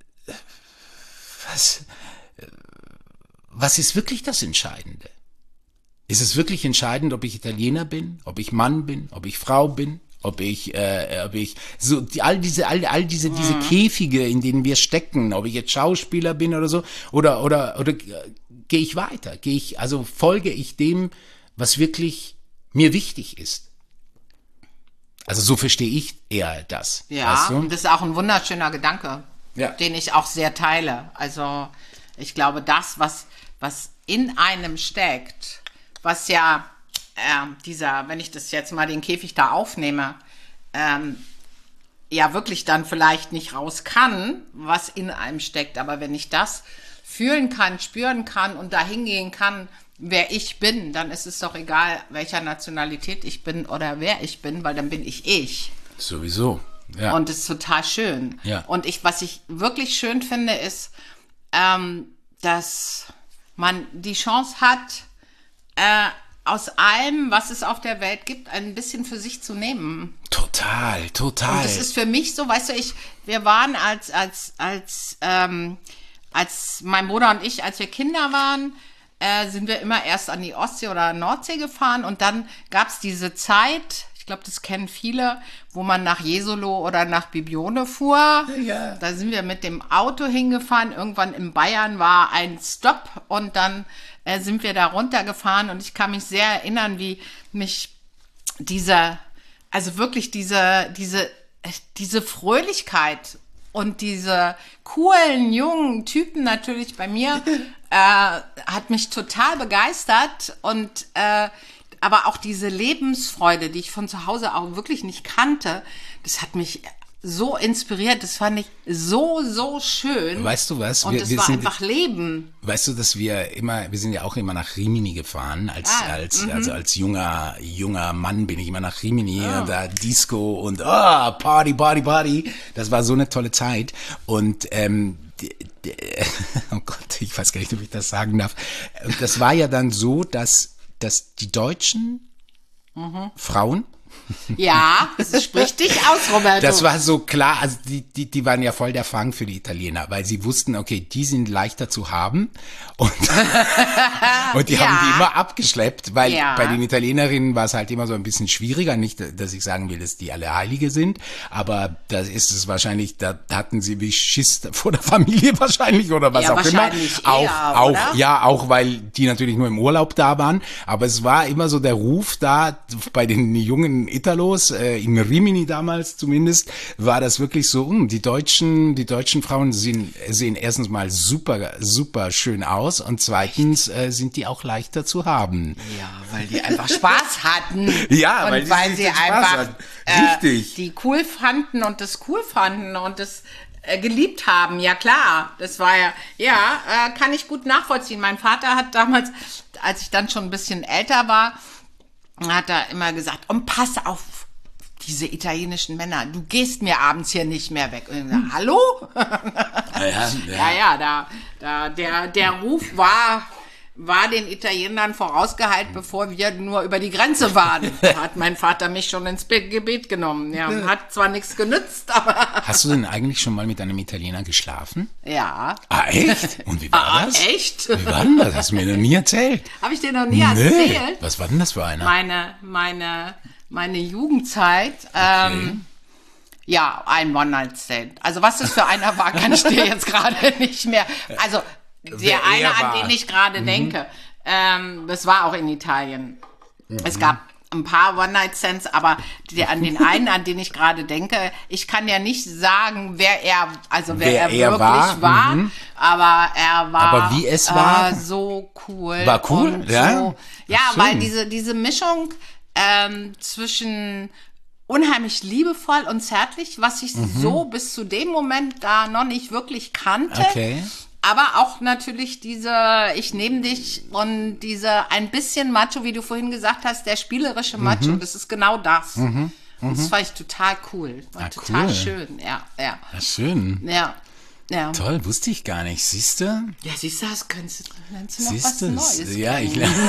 was, was ist wirklich das Entscheidende? Ist es wirklich entscheidend, ob ich Italiener bin, ob ich Mann bin, ob ich Frau bin, ob ich, äh, ob ich so die, all diese, all, all diese, diese Käfige, in denen wir stecken, ob ich jetzt Schauspieler bin oder so, oder oder oder äh, gehe ich weiter, gehe ich, also folge ich dem, was wirklich mir wichtig ist. Also so verstehe ich eher das. Ja, weißt du? und das ist auch ein wunderschöner Gedanke, Ja. den ich auch sehr teile. Also ich glaube, das, was, was in einem steckt, was ja ähm, dieser, wenn ich das jetzt mal den Käfig da aufnehme, ähm, ja wirklich dann vielleicht nicht raus kann, was in einem steckt. Aber wenn ich das fühlen kann, spüren kann und dahin gehen kann, wer ich bin, dann ist es doch egal, welcher Nationalität ich bin oder wer ich bin, weil dann bin ich ich. Sowieso. ja. Und es ist total schön. Ja. Und ich, was ich wirklich schön finde, ist, ähm, dass man die Chance hat, äh, aus allem, was es auf der Welt gibt, ein bisschen für sich zu nehmen. Total, total. Und das ist für mich so, weißt du, ich, wir waren als, als, als, ähm, als mein Bruder und ich, als wir Kinder waren, äh, sind wir immer erst an die Ostsee oder Nordsee gefahren und dann gab es diese Zeit, ich glaube, das kennen viele, wo man nach Jesolo oder nach Bibione fuhr. Ja. Da sind wir mit dem Auto hingefahren. Irgendwann in Bayern war ein Stopp und dann äh, sind wir da runtergefahren und ich kann mich sehr erinnern, wie mich diese, also wirklich diese, diese, diese Fröhlichkeit und diese coolen, jungen Typen natürlich bei mir äh, hat mich total begeistert und äh, aber auch diese Lebensfreude, die ich von zu Hause auch wirklich nicht kannte, das hat mich so inspiriert. Das fand ich so, so schön. Weißt du was? Und wir, es wir war sind, einfach Leben. Weißt du, dass wir immer, wir sind ja auch immer nach Rimini gefahren. Als, Ah, als, mhm. also als junger, junger Mann bin ich immer nach Rimini, oh. da Disco und oh, Party, Party, Party. Das war so eine tolle Zeit. Und ähm, oh Gott, ich weiß gar nicht, ob ich das sagen darf. Das war ja dann so, dass dass die deutschen mhm. Frauen Ja, das spricht dich aus, Roberto. Das war so klar, also die, die, die waren ja voll der Fang für die Italiener, weil sie wussten, okay, die sind leichter zu haben und, und die Ja. haben die immer abgeschleppt, weil Ja. bei den Italienerinnen war es halt immer so ein bisschen schwieriger, nicht, dass ich sagen will, dass die alle Heilige sind, aber da ist es wahrscheinlich, da hatten sie wie Schiss vor der Familie wahrscheinlich oder was Ja, auch immer. wahrscheinlich eher, Auch, auch, oder? ja, auch weil die natürlich nur im Urlaub da waren, aber es war immer so der Ruf da bei den jungen Italos, äh, in Rimini damals zumindest, war das wirklich so, mh, die deutschen, die deutschen Frauen sehen, sehen erstens mal super, super schön aus und zweitens äh, sind die auch leichter zu haben. Ja, weil die einfach Spaß hatten. Ja, und weil weil, die sie Spaß einfach hatten. äh, Richtig. die cool fanden und das cool fanden und das äh, geliebt haben. Ja klar, das war ja, ja, äh, kann ich gut nachvollziehen. Mein Vater hat damals, als ich dann schon ein bisschen älter war, hat er immer gesagt, und pass auf, diese italienischen Männer, du gehst mir abends hier nicht mehr weg. Und ich sag, hallo? Ja, ja, Ja, ja, da, da, der, der Ruf war, war den Italienern vorausgehalten, bevor wir nur über die Grenze waren. Da hat mein Vater mich schon ins Be- Gebet genommen. Ja, hat zwar nichts genützt, aber Hast du denn eigentlich schon mal mit einem Italiener geschlafen? ja. Ah, echt? Und wie war Ah, das? echt? Wie war denn das? Hast du mir noch nie erzählt. Habe ich dir noch nie erzählt? Was war denn das für einer? Meine, meine, meine Jugendzeit, ähm, ja, ein One-Night-Stand. Also was das für einer war, kann ich dir jetzt gerade nicht mehr. Also Wer der eine, er war. an den ich gerade Mhm. denke, ähm, das war auch in Italien. Mhm. Es gab ein paar One-Night-Stands, aber der, an den einen, an den ich gerade denke, ich kann ja nicht sagen, wer er, also wer, Wer er er wirklich war, war, mhm. aber er war Aber wie es war? äh, so cool. War cool, und ja? So, ja, Ach, schön. weil diese, diese Mischung ähm, zwischen unheimlich liebevoll und zärtlich, was ich Mhm. so bis zu dem Moment da noch nicht wirklich kannte. Okay. Aber auch natürlich diese, ich nehme dich und diese ein bisschen Macho, wie du vorhin gesagt hast, der spielerische Macho, Mhm. das ist genau das. Das fand ich total cool. War Ah, total cool. schön, ja, ja, Ja, schön. ja. Ja, Toll, wusste ich gar nicht. Siehst du? ja siehst du, das könntest du, könntest du noch Siehst was du? Neues. Ja, ich kennen.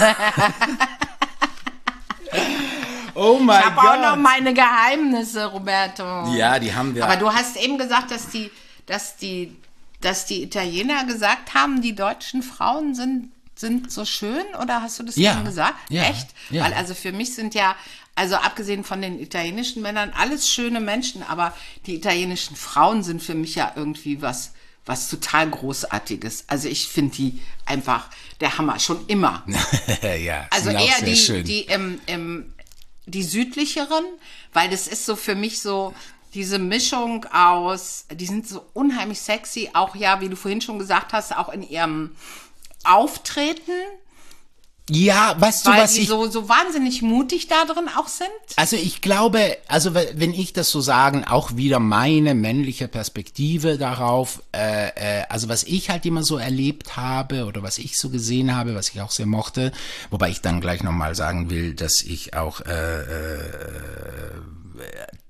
Oh mein Ich habe auch noch meine Geheimnisse, Roberto. Ja, die haben wir. Aber du hast eben gesagt, dass die, dass die, dass die Italiener gesagt haben, die deutschen Frauen sind, sind so schön, oder hast du das Ja, eben gesagt? ja, Echt? ja. Weil also für mich sind ja, also abgesehen von den italienischen Männern, alles schöne Menschen, aber die italienischen Frauen sind für mich ja irgendwie was, was total Großartiges. Also ich finde die einfach der Hammer, schon immer. ja, Also sind auch eher sehr die, schön. die, im, im, die südlicheren, weil das ist so für mich so diese Mischung aus, die sind so unheimlich sexy, auch ja, wie du vorhin schon gesagt hast, auch in ihrem Auftreten, Ja, weißt du, weil was die ich... so, so wahnsinnig mutig da drin auch sind. Also ich glaube, also we- wenn ich das so sagen, auch wieder meine männliche Perspektive darauf, äh, äh, also was ich halt immer so erlebt habe oder was ich so gesehen habe, was ich auch sehr mochte, wobei ich dann gleich nochmal sagen will, dass ich auch äh, äh,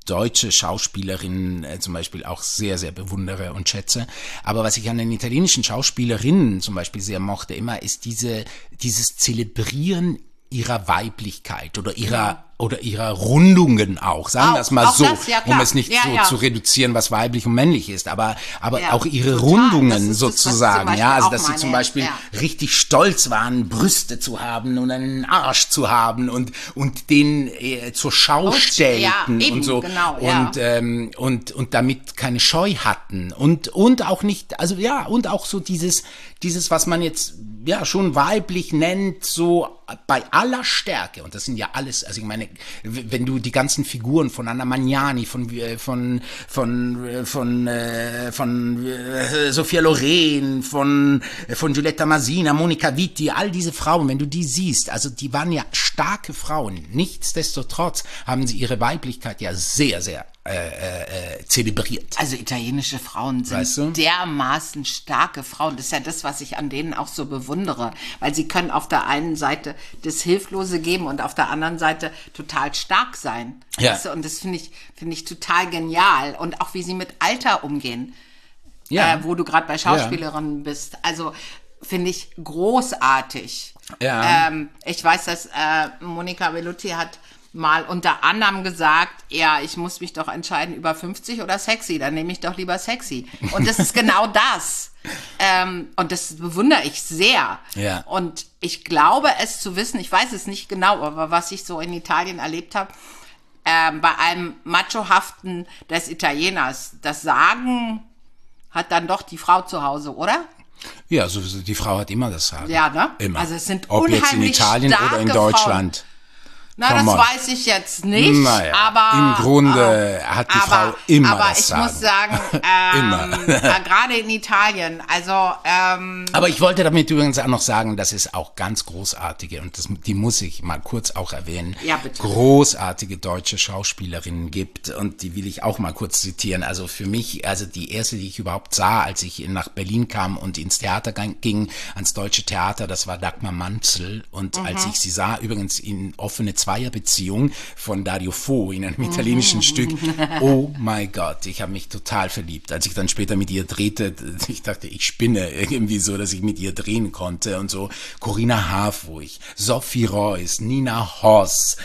deutsche Schauspielerinnen äh, zum Beispiel auch sehr, sehr bewundere und schätze. Aber was ich an den italienischen Schauspielerinnen zum Beispiel sehr mochte immer, ist diese, dieses Zelebrieren ihrer Weiblichkeit oder ihrer ja. oder ihrer Rundungen auch, sagen wir es mal so, das, ja, um es nicht ja, so ja. zu reduzieren, was weiblich und männlich ist, aber aber ja, auch ihre total. Rundungen das sozusagen, das, ja, also dass sie zum Beispiel ja. richtig stolz waren, Brüste zu haben und einen Arsch zu haben und und den äh, zur Schau und, stellten ja, eben, und so genau, und ja. ähm, und und damit keine Scheu hatten und und auch nicht, also ja, und auch so dieses dieses, was man jetzt ja schon weiblich nennt, so bei aller Stärke, und das sind ja alles, also ich meine, wenn du die ganzen Figuren von Anna Magnani, von von von von äh, von äh, Sophia Loren, von von Giulietta Masina, Monica Vitti, all diese Frauen, wenn du die siehst, also die waren ja starke Frauen. Nichtsdestotrotz haben sie ihre Weiblichkeit ja sehr, sehr Äh, äh, zelebriert. Also italienische Frauen sind weißt du? dermaßen starke Frauen. Das ist ja das, was ich an denen auch so bewundere. Weil sie können auf der einen Seite das Hilflose geben und auf der anderen Seite total stark sein. Ja. Weißt du? Und das finde ich, finde ich total genial. Und auch wie sie mit Alter umgehen. Ja. Äh, wo du gerade bei Schauspielerinnen ja. bist. Also finde ich großartig. Ja. Ähm, ich weiß, dass äh, Monica Bellucci hat mal unter anderem gesagt, ja, ich muss mich doch entscheiden über fünfzig oder sexy, dann nehme ich doch lieber sexy. Und das ist genau das. Ähm, und das bewundere ich sehr. Ja. Und ich glaube es zu wissen, ich weiß es nicht genau, aber was ich so in Italien erlebt habe, ähm, bei einem Machohaften des Italieners, das Sagen hat dann doch die Frau zu Hause, oder? Ja, also die Frau hat immer das Sagen. Ja, ne? Immer. Also es sind Ob unheimlich jetzt in Italien oder in Deutschland. Frauen. Na, das weiß ich jetzt nicht, naja, aber im Grunde äh, hat die aber, Frau immer aber das Aber ich muss sagen, ähm, immer. äh, gerade in Italien, also ähm, aber ich wollte damit übrigens auch noch sagen, dass es auch ganz großartige, und das, die muss ich mal kurz auch erwähnen, ja, bitte. großartige deutsche Schauspielerinnen gibt, und die will ich auch mal kurz zitieren. Also für mich, also die erste, die ich überhaupt sah, als ich nach Berlin kam und ins Theater ging, ans Deutsche Theater, das war Dagmar Manzel, und mhm. als ich sie sah, übrigens in offene Zweierbeziehung von Dario Fo in einem italienischen Stück. Oh mein Gott, ich habe mich total verliebt. Als ich dann später mit ihr drehte, ich dachte, ich spinne irgendwie so, dass ich mit ihr drehen konnte und so. Corinna Harfouch, Sophie Reuss, Nina Hoss,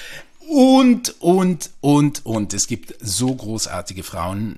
und, und, und, und. Es gibt so großartige Frauen,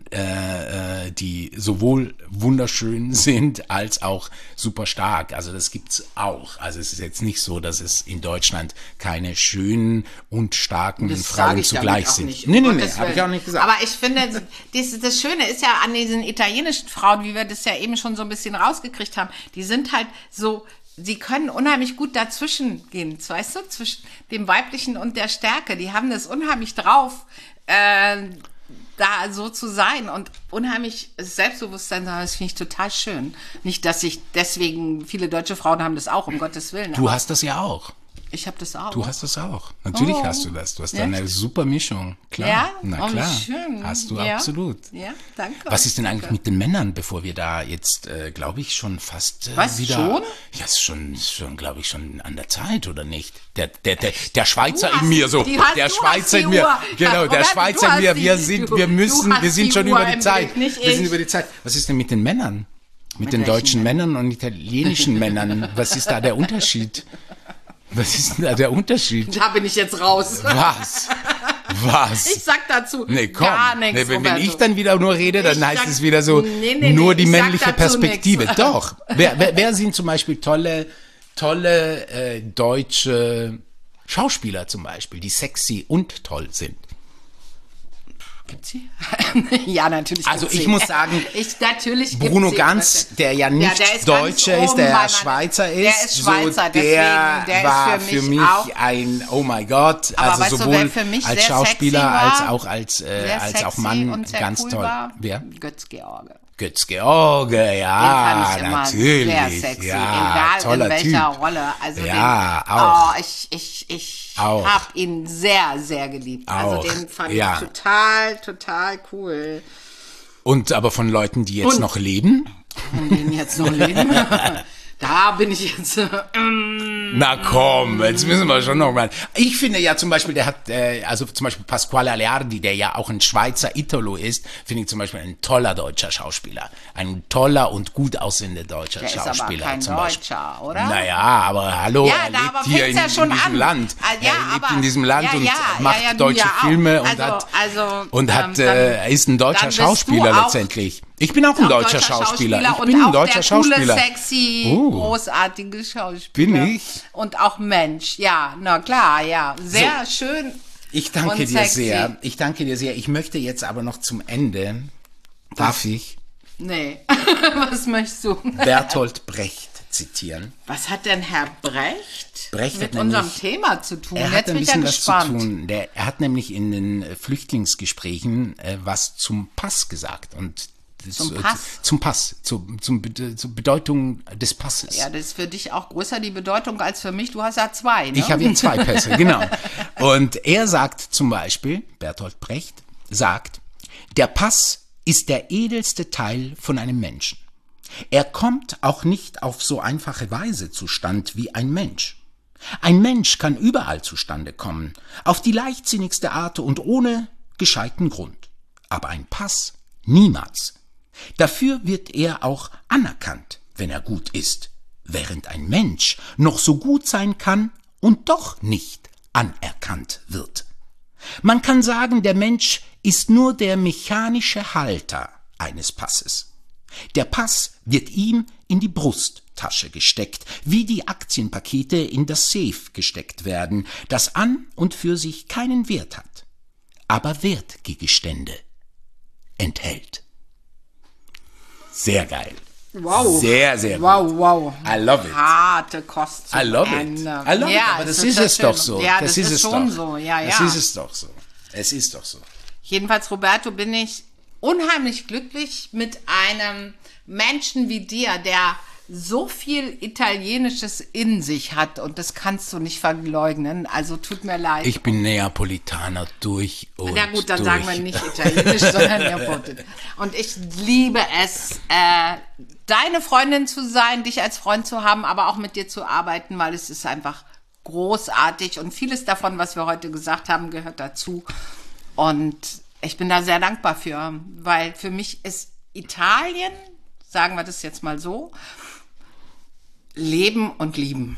äh, die sowohl wunderschön sind, als auch super stark. Also das gibt's auch. Also es ist jetzt nicht so, dass es in Deutschland keine schönen und starken das Frauen zugleich sind. Nicht, nee, nee, nee, habe ich auch nicht gesagt. Aber ich finde, das, das Schöne ist ja an diesen italienischen Frauen, wie wir das ja eben schon so ein bisschen rausgekriegt haben, die sind halt so... Sie können unheimlich gut dazwischen gehen, weißt du, zwischen dem Weiblichen und der Stärke. Die haben das unheimlich drauf, äh, da so zu sein und unheimlich Selbstbewusstsein, das finde ich total schön. Nicht, dass ich deswegen, viele deutsche Frauen haben das auch, um Gottes Willen. Du hast das ja auch. Ich habe das auch. Du hast das auch. Natürlich oh. hast du das. Du hast ja? eine super Mischung. Klar. Ja? Na oh, klar. Schön. Hast du ja. absolut. Ja, danke. Was ist denn eigentlich danke. mit den Männern, bevor wir da jetzt, äh, glaube ich, schon fast äh, Was, wieder... schon? Ja, ist schon, schon glaube ich, schon an der Zeit, oder nicht? Der, der, der, der Schweizer hast, in mir so. Hast, der Schweizer in mir. Uhr. Genau, der Robert, Schweizer in mir. Wir die, sind, du, wir müssen, wir sind schon Uhr über die Zeit. Blick, wir sind über die Zeit. Was ist denn mit den Männern? Mit, mit den deutschen Männern und italienischen Männern? Was ist da der Unterschied? Was ist denn da der Unterschied? Da bin ich jetzt raus. Was? Was? Ich sag dazu nee, komm. gar nichts, nee, wenn, Roberto. wenn ich dann wieder nur rede, dann ich heißt sag, es wieder so, nee, nee, nur nee, die männliche Perspektive. Nix. Doch. Wer, wer, wer sind zum Beispiel tolle, tolle äh, deutsche Schauspieler zum Beispiel, die sexy und toll sind? Gibt's sie? Ja, natürlich. Also gibt's ich sie. muss sagen, ich, natürlich Bruno sie. Ganz, der ja nicht ja, der ist Deutscher ist, der ja Schweizer ist, der ist Schweizer, so, der, der war ist für mich, für mich auch, ein Oh my God, aber also weißt sowohl du, für mich als sehr Schauspieler war, als auch als äh, als auch Mann und sehr ganz cool toll. War, Wer? Götz George. Götz George, ja, Den fand ich natürlich, immer sehr sexy, ja, egal toller in welcher Typ. Rolle. Also ja, den, auch. Oh, ich ich ich auch. habe ihn sehr sehr geliebt. Auch. Also den fand ja. ich total total cool. Und aber von Leuten, die jetzt und, noch leben? Von denen jetzt noch leben. Da bin ich jetzt. Äh, Na komm, jetzt müssen wir schon noch mal. Ich finde ja zum Beispiel, der hat, äh, also zum Beispiel Pasquale Aleardi, der ja auch ein Schweizer Italo ist, finde ich zum Beispiel ein toller deutscher Schauspieler. Ein toller und gut aussehender deutscher der Schauspieler. ist aber kein zum Deutscher, Beispiel. oder? Naja, aber hallo, Ja, er da lebt aber hier fängt's in, ja schon in diesem an. Land. Ah, ja, er lebt aber- in diesem Land ja, und ja, macht ja, ja, du deutsche ja auch. Filme und Also- hat also, und ähm, hat dann- äh, ist ein deutscher dann bist du Schauspieler auch- letztendlich. Ich bin auch ein Auch deutscher Schauspieler. Ich und bin ein auch deutscher der coole, Schauspieler. sexy, Oh. großartige Schauspieler. Bin ich? Und auch Mensch, ja, na klar, ja. Sehr schön. Ich danke und dir sexy. sehr. Ich danke dir sehr. Ich möchte jetzt aber noch zum Ende, darf ich, Nee, was möchtest du? Bertolt Brecht zitieren. Was hat denn Herr Brecht, Brecht hat mit unserem nämlich- Thema zu tun? Er Jetzt hat ein bin ich ja bisschen was gespannt. zu tun. Der, er hat nämlich in den äh, Flüchtlingsgesprächen äh, was zum Pass gesagt. Und das, Zum äh, Pass? Zum Pass, zu, zum, Be- zur Bedeutung des Passes. Ja, das ist für dich auch größer die Bedeutung als für mich. Du hast ja zwei, ne? Ich habe ja zwei Pässe, genau. Und er sagt zum Beispiel, Bertolt Brecht sagt, der Pass ist der edelste Teil von einem Menschen. Er kommt auch nicht auf so einfache Weise zustand wie ein Mensch. Ein Mensch kann überall zustande kommen, auf die leichtsinnigste Art und ohne gescheiten Grund. Aber ein Pass niemals. Dafür wird er auch anerkannt, wenn er gut ist, während ein Mensch noch so gut sein kann und doch nicht anerkannt wird. Man kann sagen, der Mensch ist nur der mechanische Halter eines Passes. Der Pass wird ihm in die Brusttasche gesteckt, wie die Aktienpakete in das Safe gesteckt werden, das an und für sich keinen Wert hat, aber Wertgegenstände enthält. Sehr geil. Wow. Sehr, sehr Wow, gut. wow. I love it. Harte Kost zum I love it. Ende. I love it. Ja, Aber das es ist ja es schön. doch so. Ja, das, das, ist ist es schon doch. so. Ja, Das ja. ist es doch so. Es ist doch so. Jedenfalls, Roberto, bin ich unheimlich glücklich mit einem Menschen wie dir, der so viel Italienisches in sich hat und das kannst du nicht verleugnen. Also tut mir leid. Ich bin Neapolitaner durch und Ja gut, dann durch. sagen wir nicht Italienisch, sondern Neapolitanisch. Und ich liebe es, äh, deine Freundin zu sein, dich als Freund zu haben, aber auch mit dir zu arbeiten, weil es ist einfach großartig und vieles davon, was wir heute gesagt haben, gehört dazu. Und ich bin da sehr dankbar für, weil für mich ist Italien, sagen wir das jetzt mal so, Leben und Lieben.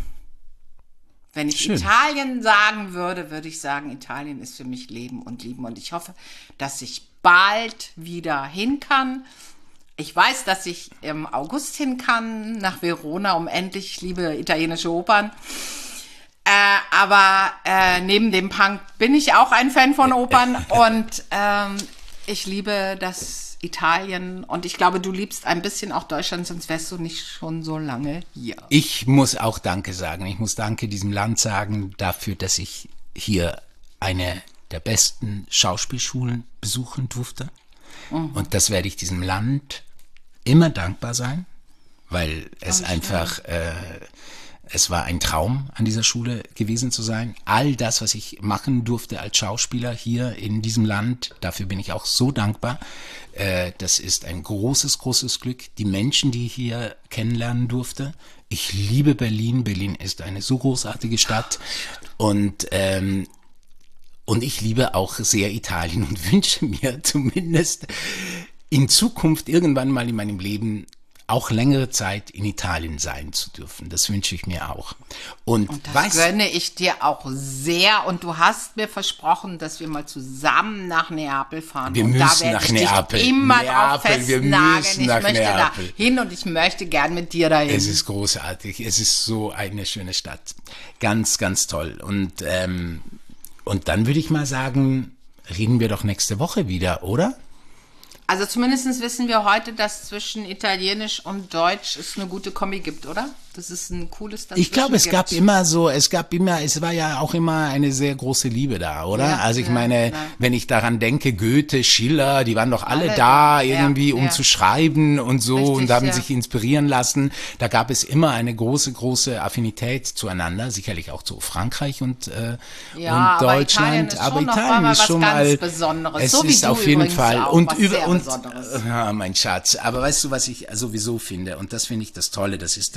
Wenn ich Schön. Italien sagen würde, würde ich sagen, Italien ist für mich Leben und Lieben. Und ich hoffe, dass ich bald wieder hin kann. Ich weiß, dass ich im August hin kann, nach Verona, um endlich, ich liebe italienische Opern. Äh, aber äh, neben dem Punk bin ich auch ein Fan von Opern. Und ähm, ich liebe das Italien. Und ich glaube, du liebst ein bisschen auch Deutschland, sonst wärst du nicht schon so lange hier. Ich muss auch Danke sagen. Ich muss Danke diesem Land sagen dafür, dass ich hier eine der besten Schauspielschulen besuchen durfte. Mhm. Und das werde ich diesem Land immer dankbar sein, weil es oh, einfach, äh, es war ein Traum, an dieser Schule gewesen zu sein. All das, was ich machen durfte als Schauspieler hier in diesem Land, dafür bin ich auch so dankbar. Äh, das ist ein großes, großes Glück. Die Menschen, die ich hier kennenlernen durfte. Ich liebe Berlin. Berlin ist eine so großartige Stadt. Und ähm, Und ich liebe auch sehr Italien und wünsche mir zumindest in Zukunft irgendwann mal in meinem Leben auch längere Zeit in Italien sein zu dürfen. Das wünsche ich mir auch. Und, und das weißt, gönne ich dir auch sehr. Und du hast mir versprochen, dass wir mal zusammen nach Neapel fahren. Wir und müssen da werde nach ich Neapel. Dich immer Neapel, drauf wir festnageln. müssen Ich nach möchte Neapel. da hin und ich möchte gern mit dir dahin. Es ist großartig. Es ist so eine schöne Stadt. Ganz, ganz toll. Und, ähm, und dann würde ich mal sagen, reden wir doch nächste Woche wieder, oder? Also zumindest wissen wir heute, dass zwischen Italienisch und Deutsch es eine gute Kombi gibt, oder? Das ist ein cooles dazwischen Ich glaube, es gibt. gab immer so, es gab immer, es war ja auch immer eine sehr große Liebe da, oder? Ja, also ich ja, meine, ja. wenn ich daran denke, Goethe, Schiller, die waren doch alle, Alle da da, irgendwie, ja, um ja. zu schreiben und so Richtig, und haben ja. sich inspirieren lassen. Da gab es immer eine große, große Affinität zueinander, sicherlich auch zu Frankreich und, äh, Ja, und aber Deutschland. Italien ist aber schon noch Italien mal ist was schon ganz mal Besonderes. Es So wie ist du auf jeden übrigens Fall auch, und was über sehr und Besonderes. ja, mein Schatz. Aber weißt du, was ich sowieso finde? Und das finde ich das Tolle. Das ist, das möchte ich noch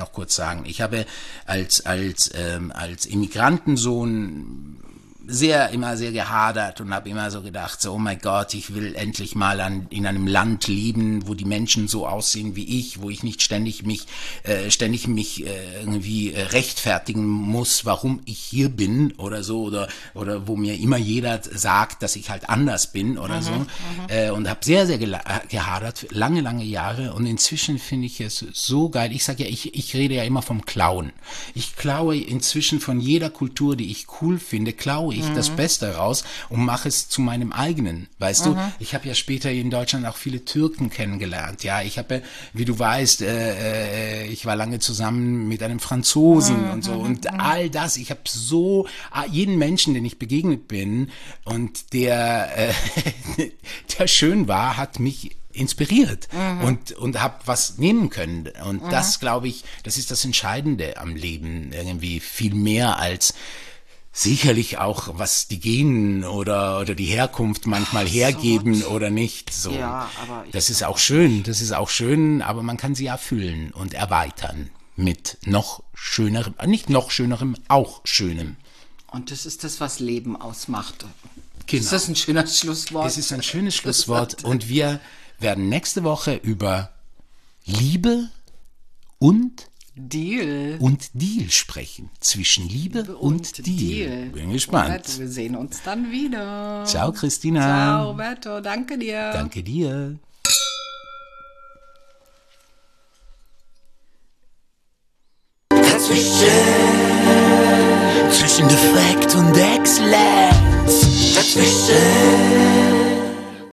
noch kurz sagen. Ich habe als, als, ähm, als Immigrantensohn sehr, immer sehr gehadert und habe immer so gedacht, so, oh mein Gott, ich will endlich mal an, in einem Land leben, wo die Menschen so aussehen wie ich, wo ich nicht ständig mich, äh, ständig mich äh, irgendwie äh, rechtfertigen muss, warum ich hier bin oder so, oder, oder wo mir immer jeder sagt, dass ich halt anders bin oder mhm, so. Mhm. Äh, und habe sehr, sehr gehadert, lange, lange Jahre, und inzwischen finde ich es so geil. Ich sage ja, ich, ich rede ja immer vom Klauen. Ich klaue inzwischen von jeder Kultur, die ich cool finde, klaue ich mhm. das Beste raus und mache es zu meinem eigenen, weißt mhm. du? Ich habe ja später in Deutschland auch viele Türken kennengelernt, ja, ich habe, wie du weißt, äh, äh, ich war lange zusammen mit einem Franzosen mhm. und so, und mhm. all das, ich habe so, jeden Menschen, den ich begegnet bin und der, äh, der schön war, hat mich inspiriert mhm. und und habe was nehmen können, und mhm. das, glaube ich, das ist das Entscheidende am Leben, irgendwie viel mehr als sicherlich auch, was die Genen oder oder die Herkunft manchmal hergeben so oder nicht. So, ja, aber das ist auch schön, das ist auch schön, aber man kann sie erfüllen und erweitern mit noch schönerem, nicht noch schönerem, auch schönem. Und das ist das, was Leben ausmacht. Genau. Ist das ein schöner Schlusswort? Es ist ein schönes Schlusswort, und wir werden nächste Woche über Liebe und Deal. und Deal sprechen. Zwischen Liebe und, und Deal. Deal. Bin gespannt. Roberto, wir sehen uns dann wieder. Ciao, Christina. Ciao, Roberto. Danke dir. Danke dir. Dazwischen, zwischen Defekt und Exzellenz. Dazwischen.